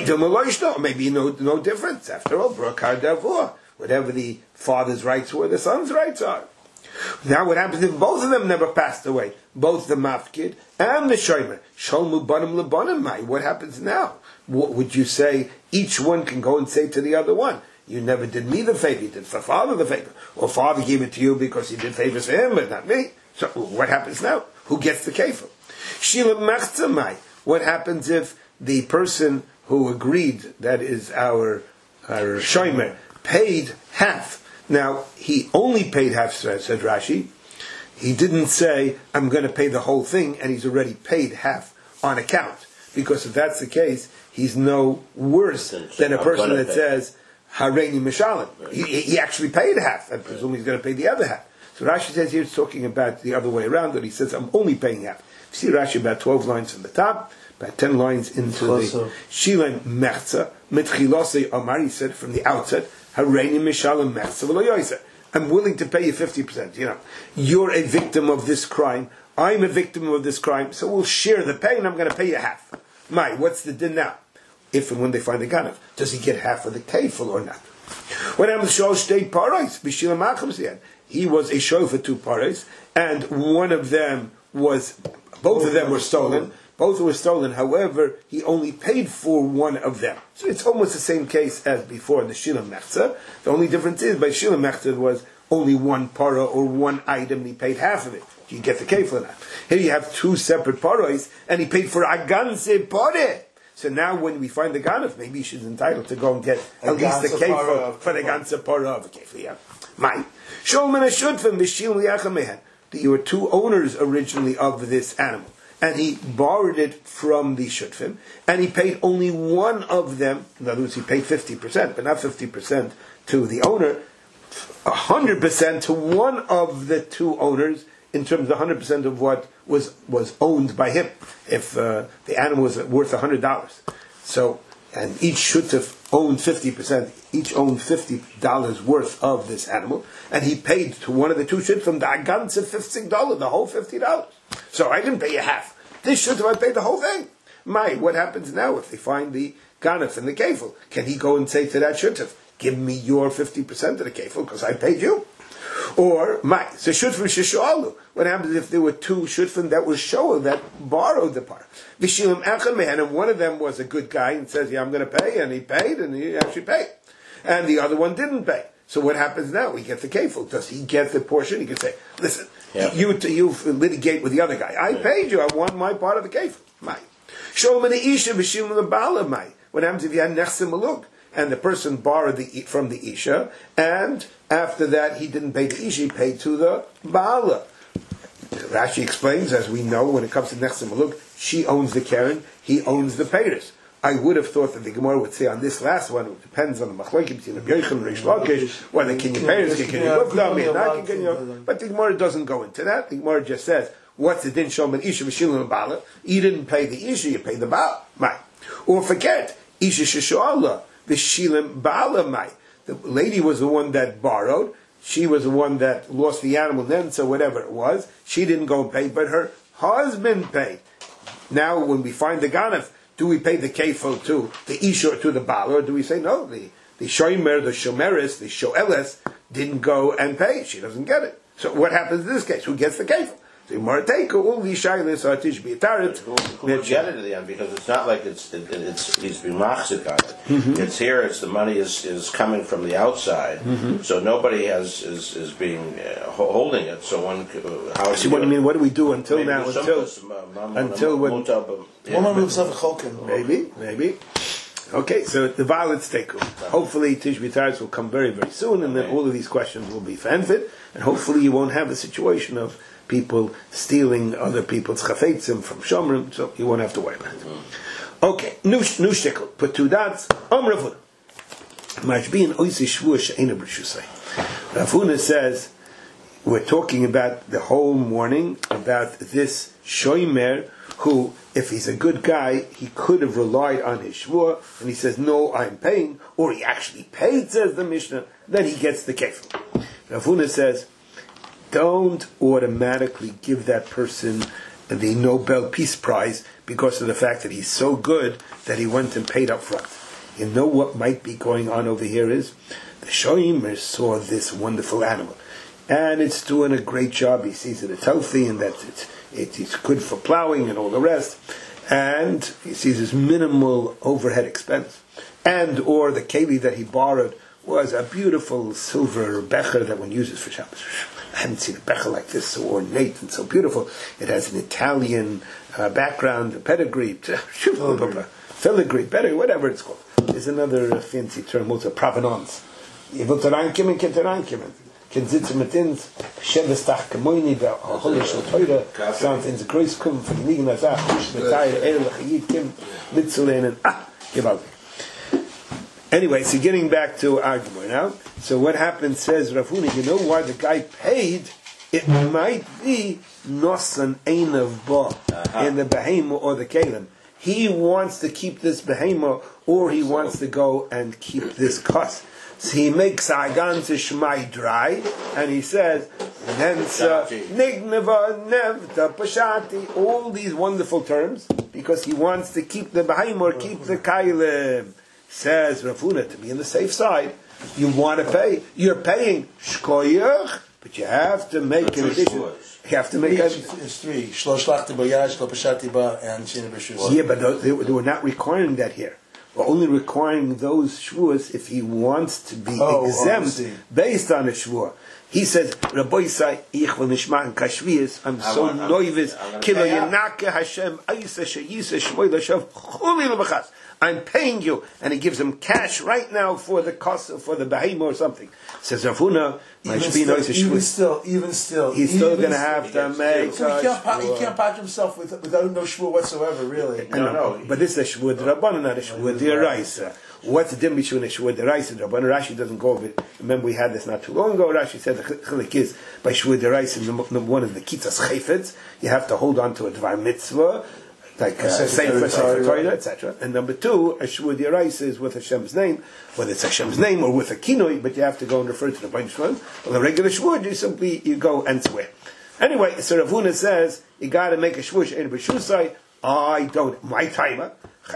Or maybe no difference. After all, brokar davua, whatever the father's rights were, the son's rights are. Now, what happens if both of them never passed away? Both the mafkid and the shomer. Sholmu banim lebanim mai. What happens now? What would you say? Each one can go and say to the other one, you never did me the favor, you did for father the favor. Or father gave it to you because he did favors for him, but not me. So what happens now? Who gets the kefil? Shila machzamai. What happens if the person who agreed, that is our shomer, paid half? Now, he only paid half, said Rashi. He didn't say, I'm going to pay the whole thing, and he's already paid half on account. Because if that's the case, he's no worse than a person that says, Hareini Mishalim. He actually paid half. I presume he's going to pay the other half. So Rashi says here, it's talking about the other way around, that he says, I'm only paying half. You see Rashi about 12 lines from the top, about 10 lines into the Shilen Mechza, Mitchilose Amar, he said from the outset, Hareini Mishalim Mechza v'lo. I'm willing to pay you 50%. You're a victim of this crime. I'm a victim of this crime. So we'll share the pain. I'm going to pay you half. What's the din now? If and when they find the ganef, does he get half of the kefil or not? When I'm state parais, b'shila macham, he was a show for 2 parais, and one of them was, both of them were stolen. Both were stolen. However, he only paid for one of them. So it's almost the same case as before in the Shila Mechza. The only difference is by Shila Mechza it was only one para or one item, and he paid half of it. You get the kefil or not. Here you have 2 separate parais, and he paid for aganse pare. So now when we find the ganef, maybe she's entitled to go and get at least the kefil for the ganse para of a kefil. Yeah. Sholman ashudfim b'shil yachamehen. You were 2 owners originally of this animal, and he borrowed it from the shutfim, and he paid only one of them. In other words, he paid 50%, but not 50% to the owner, 100% to one of the 2 owners, in terms of 100% of what was owned by him. If the animal was worth $100, so and each shutef owned 50%, each owned $50 worth of this animal, and he paid to one of the 2 shutfim the ganze $50, the whole $50. So I didn't pay you half. This shutef I paid the whole thing. What happens now if they find the ganef and the kefil? Can he go and say to that shutef, give me your 50% of the kefil because I paid you? Or, so shutfim sheshoalu. What happens if there were 2 shutfim that were shoa that borrowed the par? Vishilim echamehen, and one of them was a good guy and says, yeah, I'm going to pay, and he paid, and he actually paid. And the other one didn't pay. So what happens now? We get the kefil. Does he get the portion? He can say, listen, you litigate with the other guy. I paid you. I want my part of the kefil. Sholman isha vishilim lebala. What happens if you had nechsim maluk? And the person borrowed from the Isha, and after that he didn't pay the Isha, he paid to the Baala. Rashi explains, as we know, when it comes to Nechsim Maluk, she owns the Keren, he owns the Peiros. I would have thought that the Gemara would say on this last one, it depends on the Machlokes between the Yochanan and Reish Lakish, whether can your parents can you live them, but the Gemara doesn't go into that. The Gemara just says, what's the din shom and isha v'shilim and bala? You didn't pay the isha, you paid the baal. Mai. Or forget, isha sheshoala, v'shilim bala mai. The lady was the one that borrowed, she was the one that lost the animal then, so whatever it was, she didn't go and pay, but her husband paid. Now, when we find the ganef, do we pay the kefil to the isha or to the baal, or do we say no? The shomer, the shomeris, the shoeles didn't go and pay. She doesn't get it. So what happens in this case? Who gets the kefil? The Gemara take all these shaylis are tish b'itaret. Who get it at the end, because it's not like it's he's been machzik on it. Mm-hmm. It's here. It's the money is coming from the outside, so nobody is being holding it. So one how? See what do you mean? What do we do until now? Until when? Maybe. Okay, so the violence take. Hopefully, Tish B'Taretz will come very, very soon, and then all of these questions will be fanfit, and hopefully you won't have a situation of people stealing other people's chafetzim from Shomrim, so you won't have to worry about it. Okay, new shtickle. Put two dots. Ravuna. Mashbiin oisi shvua she'ena b'rshusay. Ravuna says, we're talking about the whole morning about this shomer who, if he's a good guy, he could have relied on his shvua, and he says, no, I'm paying, or he actually paid, says the Mishnah, then he gets the kefil. Ravuna says, don't automatically give that person the Nobel Peace Prize because of the fact that he's so good that he went and paid up front. You know what might be going on over here is, the shomer saw this wonderful animal, and it's doing a great job. He sees that it's healthy and that it's good for plowing and all the rest, and he sees this minimal overhead expense, and or the keli that he borrowed was a beautiful silver becher that one uses for Shabbos. I haven't seen a becher like this, so ornate and so beautiful. It has an Italian background, a pedigree, filigree, pedigree, whatever it's called. There's another fancy term, also provenance. You will terankimen, ken terankimen. Ken sitzen mit ins, Shevestach Kamoini, der Holle Shel Teure, sounds in the Kreuz kommen, von liegen als mit Teil, Ehrlich, Yid, Kim, mitzulehnen, gewaltig. Anyway, so getting back to our Gemara now. So what happened, says Ravuna, you know why the guy paid? It might be Nosan Einav Ba in the Behema or the Kalim. He wants to keep this Behema, or he wants to go and keep this Kos. So he makes Agan to Shmai dry, and he says, Nigneva, Nevta, Pashati, all these wonderful terms, because he wants to keep the Behema or keep the Kailim. Says Ravuna, to be on the safe side, you want to pay, you're paying shkoyach, but you have to make an addition. You have to make it's three. Shlosh lachti bayad, shlo pashati ba, and shina b'shus. Yeah, but they were not requiring that here. We're only requiring those shvuas if he wants to be exempt based on a shvua. He says, Rabbi Yisai, ich will nishma'an kashviyas, I'm so noivis, kilo yenake Hashem, ayisa sheyisa shmoy l'shav, chuli l'bachas. I'm paying you, and he gives him cash right now for the cost for the behemoth or something. Says Ravuna, even still, he's still going to have to make. So he can't pack himself without no shvur whatsoever, really. No. But this is a shvur d'Rabbanan, not a shvur d'Oraisa. What's the difference between a shvur d'Oraisa and Rabbanan? Rashi doesn't go over it. Remember, we had this not too long ago. Rashi said the chilik is by shvur d'Oraisa. Number one is the kitzas chayfetz. You have to hold on to a dvar mitzvah, like Sefer Torah, etc. And number two, a shvur d'Oraisa is with Hashem's name, whether it's Hashem's name or with a kinoi, but you have to go and refer to the Baruch Shalom. Well, the regular shvur, you go and swear. Anyway, so Ravuna says you got to make a shvur she'en b'shusai. I don't. My timer.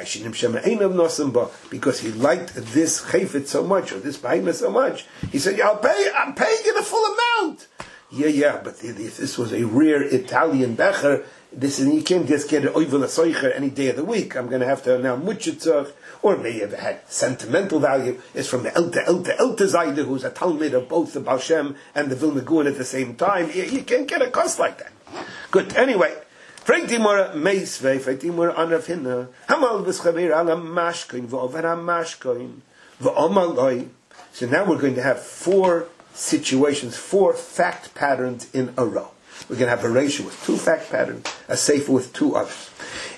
Because he liked this chayfet so much, or this behemoth so much, he said, I'm paying you the full amount. Yeah, but if this was a rare Italian becher, you can't just get it over the soicher any day of the week. I'm going to have to now mutchitzach, or maybe it had sentimental value. It's from the Elte Zayde, who's a Talmud of both the Baal Shem and the Vilna Gaon at the same time. You can't get a cost like that. Good. Anyway, Fragt die Mora Meisvei, fragt die Mora Anrav Hinna, Hamal b'schaver ala mashkoin, v'over ha-mashkoin, v'omaloi. So now we're going to have 4 situations, 4 fact patterns in a row. We're going to have a ratio with 2 fact patterns, a sefer with 2 others.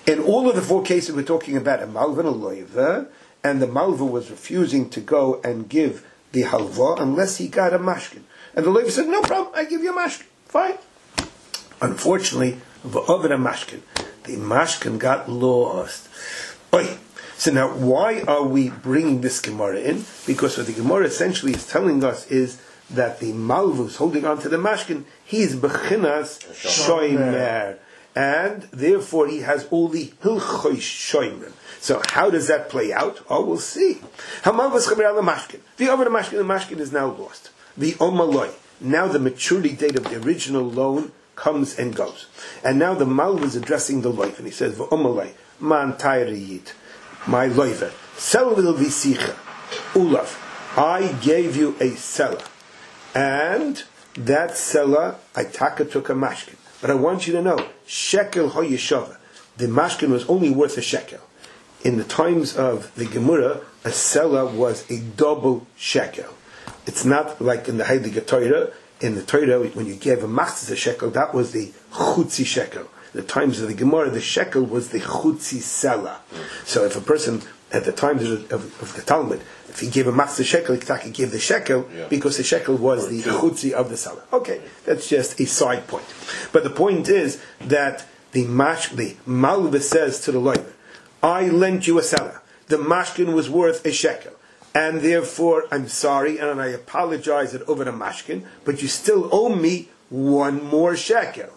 In all of the 4 cases, we're talking about a malva and a loiva, and the malva was refusing to go and give the halva unless he got a mashkin. And the loiva said, no problem, I give you a mashkin. Fine. Unfortunately, v'ovid a mashkin. The mashkin got lost. Oy. So now, why are we bringing this Gemara in? Because what the Gemara essentially is telling us is that the malvus holding on to the mashkin, he's bechinas shoymer, and therefore he has all the hilchosh shoymer. So how does that play out? Oh, we'll see. Hamalvus chaber al mashkin. The mashkin is now lost. The omaloi. Now the maturity date of the original loan comes and goes, and now the malva is addressing the loif, and he says, "V'omaloi man tayriyit." My loiver, Selvil Visicha, Ulav, I gave you a seller, and that seller, I took a mashkin. But I want you to know, shekel hoyeshava, the mashkin was only worth a shekel. In the times of the Gemara, a seller was a double shekel. It's not like in the Heilige Torah. In the Torah, when you gave a machzis a shekel, that was the chutzi shekel. The times of the Gemara, the shekel was the chutzi seller. So if a person, at the times of the Talmud, if he gave a matzah shekel, he gave the shekel, because the shekel was the chutzi of the seller. Okay, that's just a side point. But the point is that the malva says to the loiver, I lent you a seller. The mashkin was worth a shekel. And therefore, I'm sorry, and I apologize that over the mashkin, but you still owe me 1 more shekel.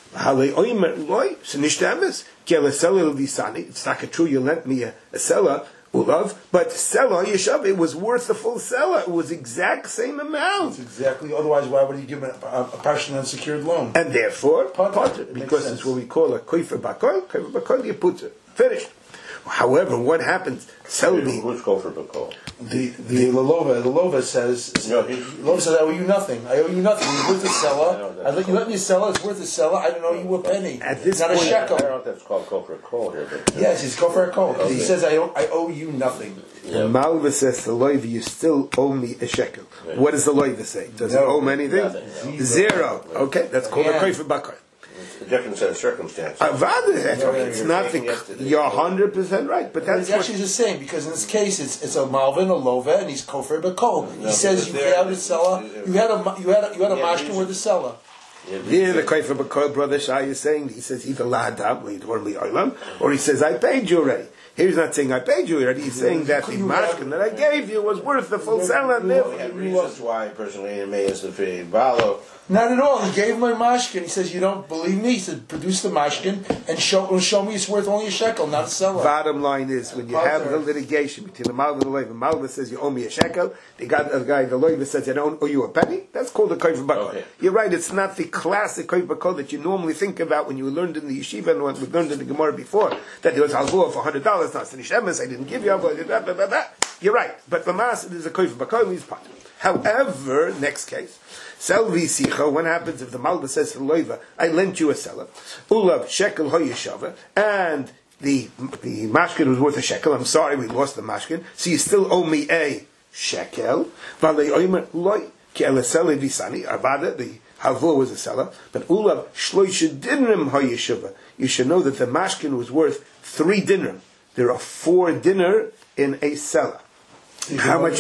It's not true you lent me a seller, Ulav, but seller Yeshav, it was worth the full seller. It was exact same amount. It's exactly. Otherwise, why would he give a partially unsecured loan? And therefore, potter, because it's what we call a koifer bakol, you put it. Finished. However, what happens? Who's kofer bakol? The Lelova says, Lelova says, I owe you nothing. I owe you nothing. He's worth a seller. You let me sell it. It's worth a seller. I don't owe you a penny. At this not point, a shekel. I don't know if that's called kofer kol here. But yes, it's kofer kol. He says, I owe you nothing. The Malva says to Loiva, you still owe me a shekel. Right. What does the Loiva say? Does it owe him anything? Nothing. Zero. Okay, that's called a koifer bakol. It's a different set of circumstances. It's not you're 100% right, but that's actually the same, because in this case it's a Malvin, a Lova, and he's kofer bakol. He says you had a seller, you had a mashkin with the seller. Here the kofer bakol brother Shai is saying, he says either lahadam or li'olam, or he says I paid you already. Here he's not saying I paid you already. He's saying that the mashkin that I gave you was worth the full seller. Reasons why personally it may is the fee balo. Not at all. He gave him a mashkin. He says, you don't believe me? He said, produce the mashkin and show me it's worth only a shekel, not a seller. Bottom line is, when you have the litigation between the Malva and the Loiva, Malva says you owe me a shekel, the guy, the Loiva says I don't owe you a penny, that's called a koifer bakol. Okay. You're right, it's not the classic koifer bakol that you normally think about when you learned in the yeshiva and when we learned in the Gemara before, that there was halvua for $100, not Sinish Emes, I didn't give you, blah, blah, blah, blah. You're right, but the Mas is a koifer bakol, he's part. However, next case, Selvi Sicha, what happens if the Malva says to the Loiva, I lent you a seller, Ulav shekel hoyeshava, and the mashkin was worth a shekel, I'm sorry, we lost the mashkin, so you still owe me a shekel, Valei oimer loy, ki elesele visani, Arvada, the halvua was a seller, but Ulav shloisha dinrim hoyeshava, you should know that the mashkin was worth 3 dinrim. There are 4 dinner in a seller. How much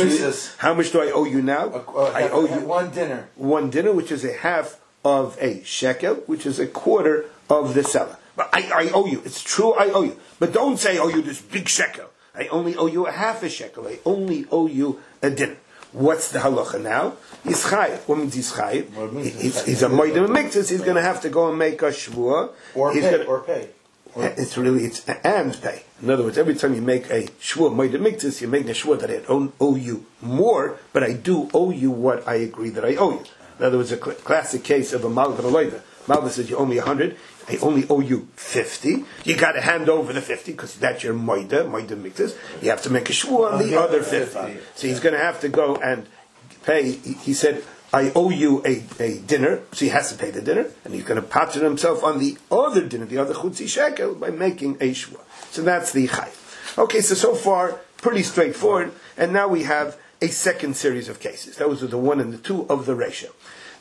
do I owe you now? I owe you 1 dinner. 1 dinner, which is a half of a shekel, which is a quarter of the seller. But I owe you. It's true, I owe you. But don't say I owe you this big shekel. I only owe you a half a shekel. I only owe you a dinner. What's the halacha now? He's chayiv. What means he's chayiv? He's a moedim miktzis. He's going to have to go and make a shvua. Or pay. It's and pay. In other words, every time you make a shvua moedim miktzis, you're making a shvua that I don't owe you more, but I do owe you what I agree that I owe you. In other words, a classic case of a malva and a loiva. Malva says you owe me 100. I only owe you 50. You got to hand over the 50 because that's your moedim miktzis. You have to make a shvua on the other 50. So he's going to have to go and pay. He said, I owe you a dinner, so he has to pay the dinner, and he's going to pattern himself on the other dinner, the other chutzi shekel, by making a shvua. So that's the chayiv. Okay, so far, pretty straightforward, and now we have a second series of cases. Those are the 1 and the 2 of the ratio.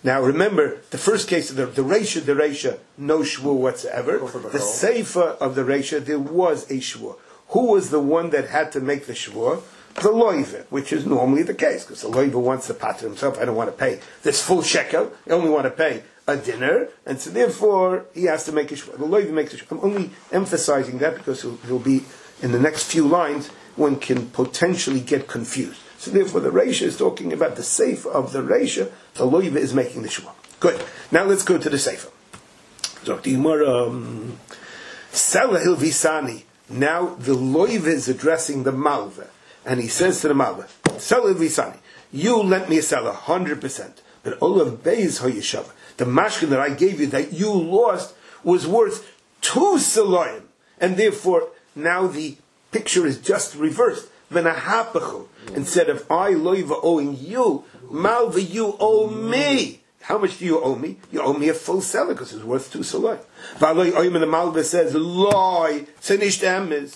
Now remember, the first case of the Reisha, no shvur whatsoever. The Seifa of the Reisha, there was a shvur. Who was the one that had to make the shvur? The loiva, which is normally the case, because the loiva wants to pater himself. I don't want to pay this full shekel. I only want to pay a dinner, and so therefore he has to make a shvur. The loiva makes a shvur. I'm only emphasizing that because he'll be in the next few lines. One can potentially get confused. So therefore the Reisha is talking about the Seifa of the Reisha. The loiva is making the shvur. Good. Now let's go to the Seifa. So the Gemara, Sela Hilvisani. Now the loiva is addressing the malva. And he says to the malva, Sela Hilvisani, you lent me a seller 100%. But Olav Beis Hoyeshava, the mashkin that I gave you that you lost was worth 2 seloim. And therefore, now the picture is just reversed. V'nahapachu. Instead of I loiva owing you, malva you owe me. How much do you owe me? You owe me a full seller because it's worth 2 seloim. V'aloi oyim, and the malva says, Loi, tzenish emes.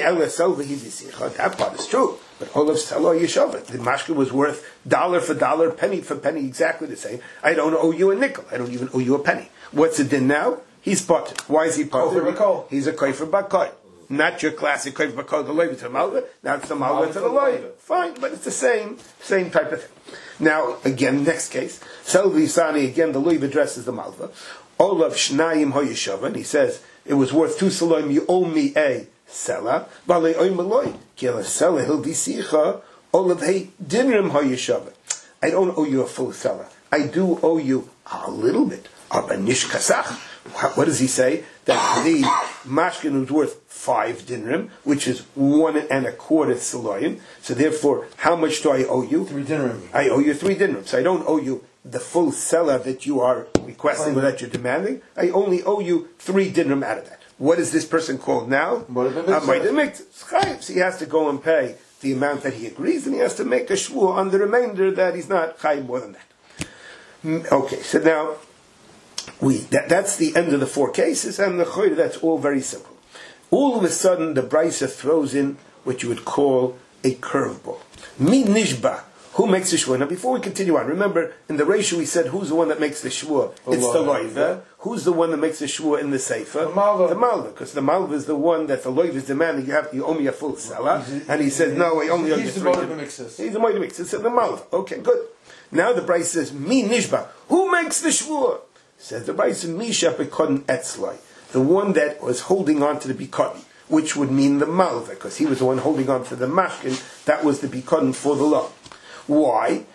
That part is true, but Olav Selo Yeshava, the mashkin was worth dollar for dollar, penny for penny, exactly the same. I don't owe you a nickel. I don't even owe you a penny. What's it in now? He's potter. Why is he potter? He's a kofer bakoi. Not your classic kofer bakoi, the loiva to the malva. Now it's the malva to the loiva. Fine, but it's the same type of thing. Now again, next case, Selvi Sani again. The loiva addresses the malva. Olav Shnayim Hoyeshava, and he says it was worth 2 seloim. You owe me a Sela, Balei Oimaloi, Kila Sela Hildisicha, Olav Hey Dinrim Hoyeshava. I don't owe you a full seller. I do owe you a little bit. Abanish Kasach. What does he say? That the mashkin was worth 5 dinrim, which is 1 1/4 seloim. So therefore, how much do I owe you? 3 dinrim. I owe you 3 dinrim. So I don't owe you the full seller that you are requesting or that you're demanding. I only owe you 3 dinrim out of that. What is this person called now? So he has to go and pay the amount that he agrees, and he has to make a shvur on the remainder that he's not chayim more than that. Okay, so now that's the end of the 4 cases, and the choyr, that's all very simple. All of a sudden, the Brisa throws in what you would call a curveball. Mi nishba. Who makes the shvur? Now, before we continue on, remember, in the ratio we said, who's the one that makes the shvur? It's the loiva. Who's the one that makes the shvur in the seifa? The malva. Because the malva is the one that the loiva is demanding, you owe me a full seller. And he says, no, I only owe you 3. He's the moed mixes. It's the malva. Okay, good. Now the Brisa says, mi nishba. Who makes the shvur? Says the Brisa, misha bikoden etzlai. The one that was holding on to the bikoden, which would mean the malva, because he was the one holding on to the mashkin. That was the bikoden for the law. Why?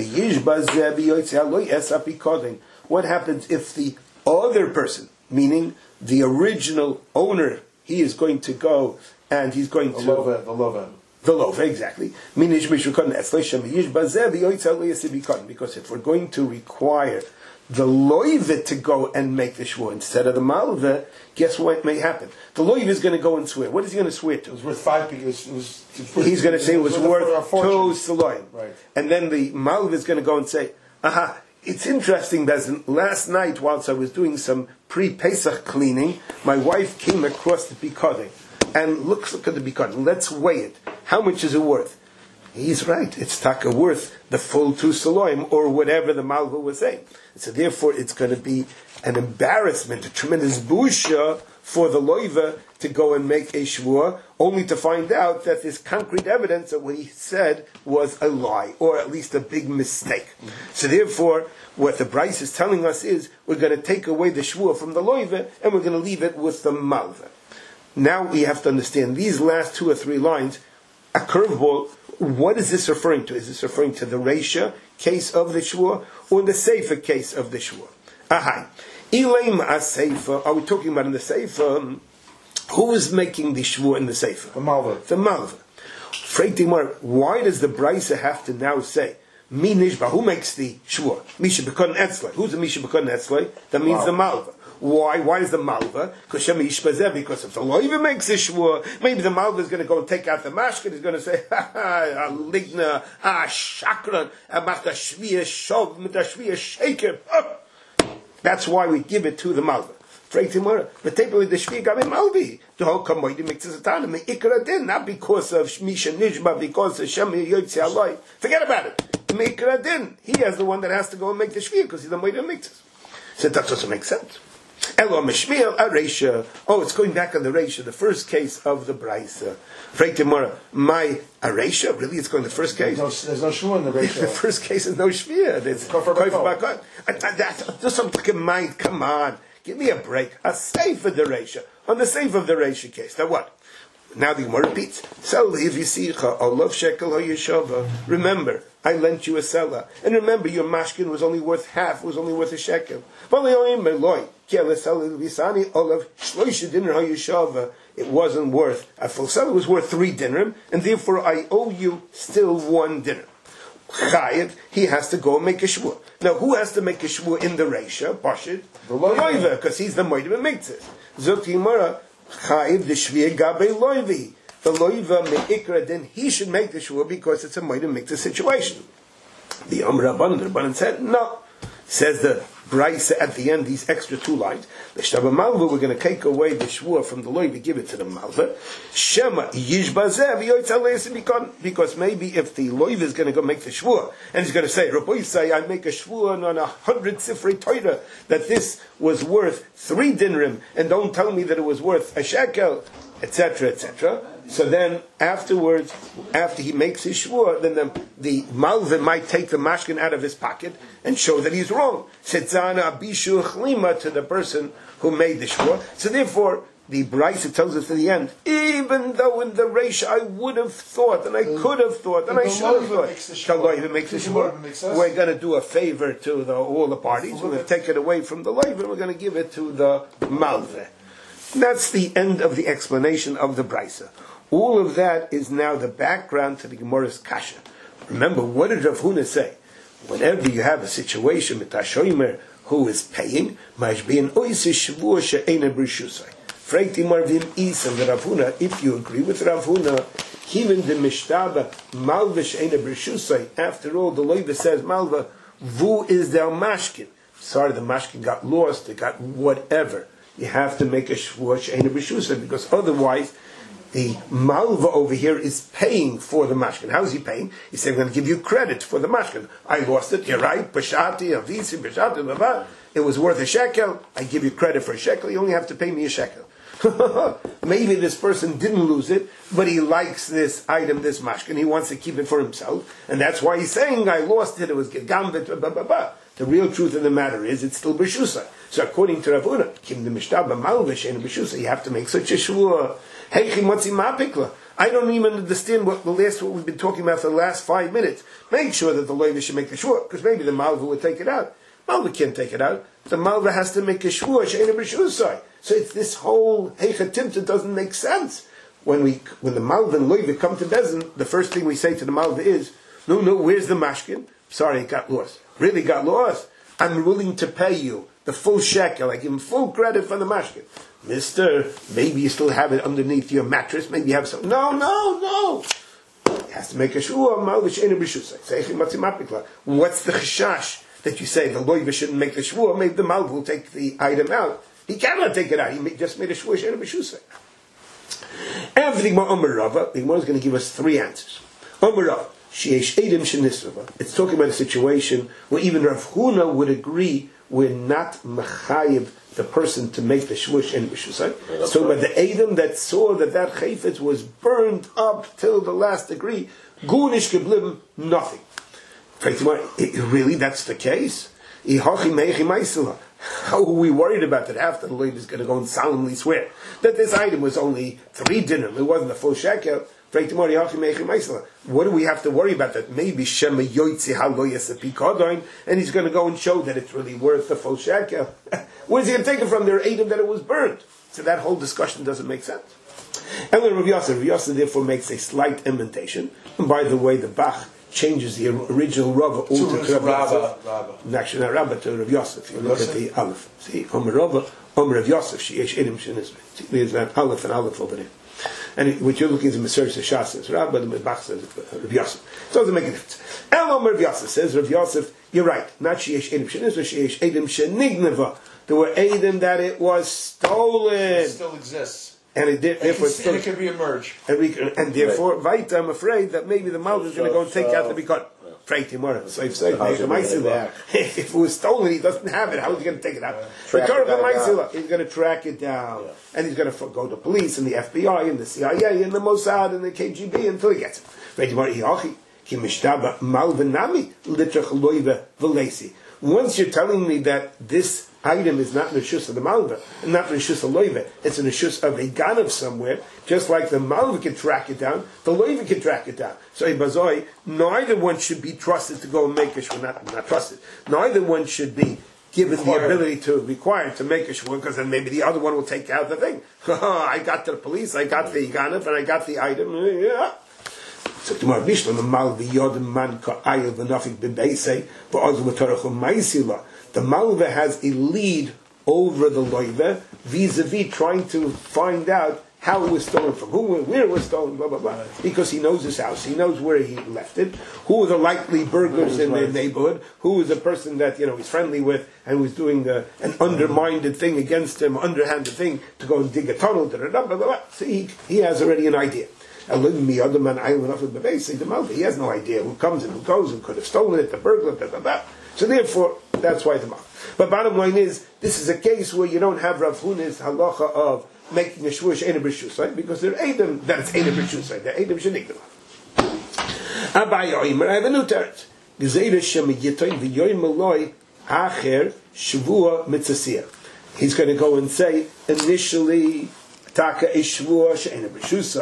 What happens if the other person, meaning the original owner, he is going to go and he's going to... The lova, exactly. Because if we're going to require the loiva to go and make the shvur instead of the malva, guess what may happen? The loiva is going to go and swear. What is he going to swear to? It was worth 5 because he's going to say it was worth 2 seloim. Right. And then the malva is going to go and say, aha, it's interesting, Bezin, last night whilst I was doing some pre-Pesach cleaning, my wife came across the bikodim. And look at the bikodim. Let's weigh it. How much is it worth? He's right. It's taka worth the full 2 seloim, or whatever the malva was saying. So therefore, it's going to be an embarrassment, a tremendous busha for the loiva to go and make a shvur, only to find out that there's concrete evidence that what he said was a lie, or at least a big mistake. Mm-hmm. So therefore, what the Bryce is telling us is, we're going to take away the shvur from the loiva, and we're going to leave it with the malva. Now we have to understand these last 2 or 3 lines, a curveball. What is this referring to? Is this referring to the Reisha case of the shvur, or the Seifa case of the shvur? Ahai. Ilaim as-Seifa, are we talking about in the Seifa? Who is making the shvur in the Seifa? The malva. The malva. Why does the Brisa have to now say, Mi nishba, who makes the shvur? Misha b'kon etzlai. Who's the Misha b'kon etzlai? That means the malva. Why? Why is the malva? Because if the loiva makes a shvur, maybe the malva is going to go and take out the mashkin. He's going to say, "Ha ligna, shakran, machta shviya shov, mita shviya shaker." That's why we give it to the malva. The table with the shviya gabi malvi. The whole kamoidi makes it a me ikra din, not because of misha nishba, because of shemi yotzi aloi. Forget about it. Mikra Din. He is the one that has to go and make the Shviyah because he's the Moed Miktas. So that doesn't make sense. Elo Mishmiel Areisha. Oh, it's going back on the Reisha, the first case of the Braisa. Freitimora, my Areisha? Really? It's going the first case? There's no Shvua in the Reisha. The first case is no Shviyah. It's Kofer Bakot. That's just something like a mind. Come on. Give me a break. A safe of the Reisha. On the safe of the Reisha case. Now what? Now the Gemara repeats. So if you see Olav Shekel Hayeshava, remember, I lent you a seller. And remember, your mashkin was only worth half, was only worth a shekel. It wasn't worth, a full seller was worth 3 dinner, and therefore I owe you still 1 dinner. Chayiv, he has to go and make a shvua. Now, who has to make a shvua in the Reisha? Pashid? The Loiva, because he's the Moed Miktas. Zot Gemara, Chayiv the shviyah gabe Loivi. The Loiva me'ikra, then he should make the shvua because it's a Moed Miktas situation. The Rabbanan said, no. Says the Braisa at the end, these extra 2 lines. The Shtaba Malva, we're going to take away the shvua from the Loiva, give it to the Malva. Shema yishbazev yoytzalei, because maybe if the Loiva is going to go make the shvua, and he's going to say, Rabbi say, I make a shvua on 100 sifrei Torah that this was worth 3 dinrim, and don't tell me that it was worth a shekel, etc., etc. So then, afterwards, after he makes his shvua, then the Malvin might take the mashkin out of his pocket and show that he's wrong. Setzana abishu chlima to the person who made the shvua. So therefore, the Braisa tells us at the end, even though in the Reisha I would have thought, and I could have thought, and I should have thought, Shaloiva makes the shvua. We're going to do a favor to all the parties. We're going to take it away from the Loiva, and we're going to give it to the Malvin. That's the end of the explanation of the Braisa. All of that is now the background to the Gemara's Kasha. Remember, what did Rav Huna say? Whenever you have a situation with Tashoimer who is paying, if you agree with Rav Huna, even the Mishtaba, Malva she'ena b'rishusay, after all, the Loiva says, Malva, Vu is the mashkin. Sorry, the mashkin got lost, it got whatever. You have to make a shvua she'ena b'rishusay, because otherwise, the Malva over here is paying for the mashkin. How is he paying? He said, I'm going to give you credit for the mashkin. I lost it, you're right, Pashati, Avisi, Pashati, blah. It was worth a shekel, I give you credit for a shekel, you only have to pay me a shekel. Maybe this person didn't lose it, but he likes this item, this mashkin, he wants to keep it for himself, and that's why he's saying, I lost it, it was Gambit, blah, blah, blah. The real truth of the matter is, it's still B'shusa. So according to Rav Huna, Kim the Mishtaba, Malvish, and B'shusa, you have to make such a shvua. I don't even understand what we've been talking about for the last 5 minutes. Make sure that the Loiva should make the shvua, because maybe the Malva would take it out. Malva can't take it out. The Malva has to make a shvua, she'ena b'shusai. So it's this whole heichatimta doesn't make sense. When the Malva and Loiva come to Bezin, the first thing we say to the Malva is, no, where's the mashkin? Sorry, it got lost. Really got lost? I'm willing to pay you the full shekel. I give him full credit for the mashkin. Mister, maybe you still have it underneath your mattress. Maybe you have some. No. He has to make a shua. What's the chashash that you say the Loiva shouldn't make the shua? Maybe the Malv will take the item out. He cannot take it out. He just made a shua. After the Gemara is going to give us 3 answers. It's talking about a situation where even Rav Huna would agree we're not mechayiv the person to make the shvush and b'shusay. So, but the Edom that saw that chayfetz was burned up till the last degree, gunish geblim, nothing. Really, that's the case? How are we worried about that after the lady is going to go and solemnly swear that this item was only 3 dinner, it wasn't a full shekel? What do we have to worry about that? Maybe Shema Yoitzi Haloyas Pikadon, and he's going to go and show that it's really worth the full shekel. Where's he going to take it from? There Adam that it was burned. So that whole discussion doesn't make sense. And then Rav Yosef therefore makes a slight emendation. And by the way, the Bach changes the original Rava to Rav Yosef. Actually, not Rava, to Rav Yosef. You look at the Aleph. See, Omer Rava, Omer Rav Yosef, Sheesh Edom Shenisbe. There's an Aleph and Aleph over there. And what you're looking at the Meser Shas says Rav, but the Bach says Rav Yosef. It doesn't make a difference. El Rav Yosef says, Rav Yosef, you're right. Not Sheesh Edom Shenisbe, Sheesh Edom Shenigneva. There were Edom that it was stolen. It still exists. And it did, therefore it can re-emerge. And therefore, Vaita, I'm afraid that maybe the Malva is going to go and take out the Bikot. If it was stolen, he doesn't have it. How is he going to take it out? He's going to track it down, and he's going to go to police and the FBI and the CIA and the Mossad and the KGB until he gets it. Once you're telling me that this item is not Neshus of the Malva, and not Neshus of Loiva, it's a Neshus of a Ganav somewhere, just like the Malva can track it down, the Loiva can track it down. So Ibazoi, neither one should be trusted to go and make a shvur, not trusted. Neither one should be given the ability required to make a shvur, because then maybe the other one will take out the thing. I got the police, I got the Ganav, and I got the item. Yeah. So tomorrow Mishnah the Malva Yodem Man Ka'ayel V'Nafik B'Beisei V'Oz V'Torachum Ma'isila. The Malva has a lead over the Loiva vis-a-vis trying to find out how it was stolen from, where it was stolen, blah blah blah. Because he knows his house, he knows where he left it, who are the likely burglars in the neighborhood, who is the person that he's friendly with and who's doing an undermined thing against him, underhanded thing to go and dig a tunnel. Blah, blah, blah, blah. So he has already an idea. He has no idea who comes and who goes and could have stolen it, the burglar, blah, blah, blah. So therefore, that's why the Malva. But bottom line is, this is a case where you don't have Rav Huna's halacha of making a shvur she'ena b'rshus, right? Because they're Edom that it's ena b'rshus, right? They're Edom she'nigdama. Abaya Oimer, I have a new teretz. Gezeira shem yitoin v'yoim eloi acher shvua mitzasiyah. He's going to go and say, initially, taka a shvur she'ena b'rshus,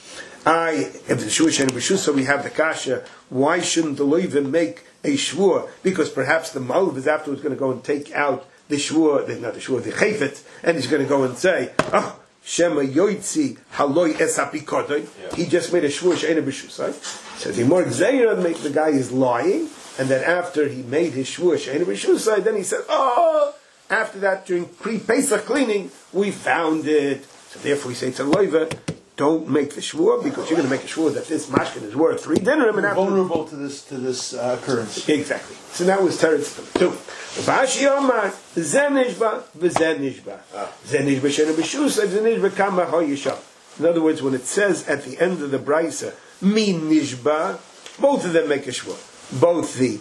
if the shvur she'ena b'rshus, we have the kasha, why shouldn't the loiva make a shvur? Because perhaps the malv is afterwards going to go and take out the shvur, not the shvur, the chayfet, and he's going to go and say, Shema yoitzi haloi esapikodoi. He just made a shvur she'ena b'rshusai. So the more gzeira make the guy is lying, and then after he made his shvur she'ena b'rshusai, then he said, after that during pre-Pesach cleaning, we found it. So therefore we say to the loiva, don't make the shvur, because you're going to make a shvur that this mashkin is worth 3 dinim. And vulnerable to this occurrence. Exactly. So that was teretz number 2. Vashi Omar zenishba v'zenishba zenishba she'ena b'rshusai zenishba kama hoyishav. In other words, when it says at the end of the brisa mi nishba, both of them make a shvur. Both the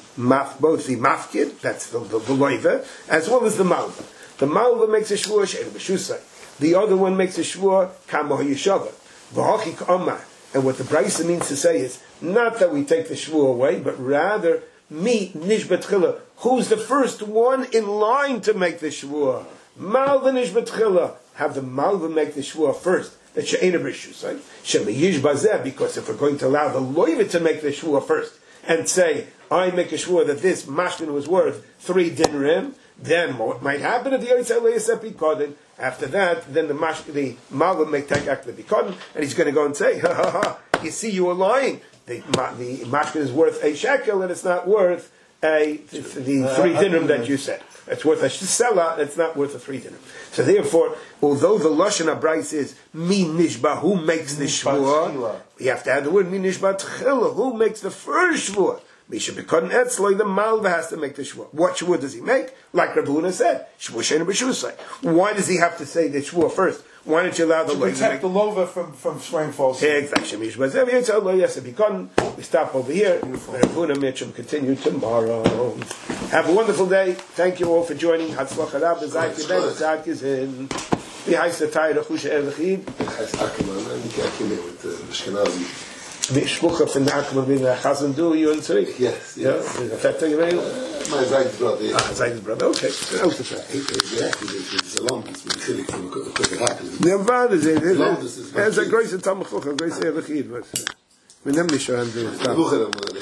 mafkid, that's the loiva, as well as the malva. The malva makes a shvur she'ena b'rshusai. The other one makes a shvur kama hoyishav. V'hachik Omar. And what the brisa means to say is not that we take the shvur away, but rather mi nishba tchila. Who's the first one in line to make the shvur? Malva nishba tchila. Have the malva make the shvur first. That she'ena b'rshus, right? Shema yishba zeh, because if we're going to allow the loiva to make the shvur first and say, I make a shvur that this mashkin was worth 3 dinrim, then what might happen if the yotzei le'esapikodin? After that, then the malva may take out the bikodin, and he's going to go and say, you see, you were lying. The mashkin is worth a shekel, and it's not worth the 3 dinrim that you said. It's worth a sela, it's not worth a 3 dinrim. So therefore, although the lashon habrayis is mi nishba, who makes the shvur, we have to add the word mi nishba tchila, who makes the first shvur. Misha B'Kodin Etzloi, the malva has to make the shvur. What shvur does he make? Like Rav Huna said, shvur she'ena b'rshusai. Why does he have to say the shvur first? Why don't you allow the loiva to protect the lova from swearing falsely? Exactly. We stop over here. Rav Huna Mitchell continue tomorrow. Have a wonderful day. Thank you all for joining. Hatzlacha Rab, the Zayt Yibel, the Zayt is in. The Heist of Tayr, the Chusha Erechid. The Heist Ackerman, and the Akime with the Ashkenazi. The Shlucha from the Ackerman, the Chazan Du, you and Tzrik? Yes. Affect you, my Zayt's brother. Zayt's brother, okay. Exactly, it's a long distance, it's chilik from the Hackman. The Avad is it. It's a grace of Tamachuk, a grace of Erechid. We never show him the stuff.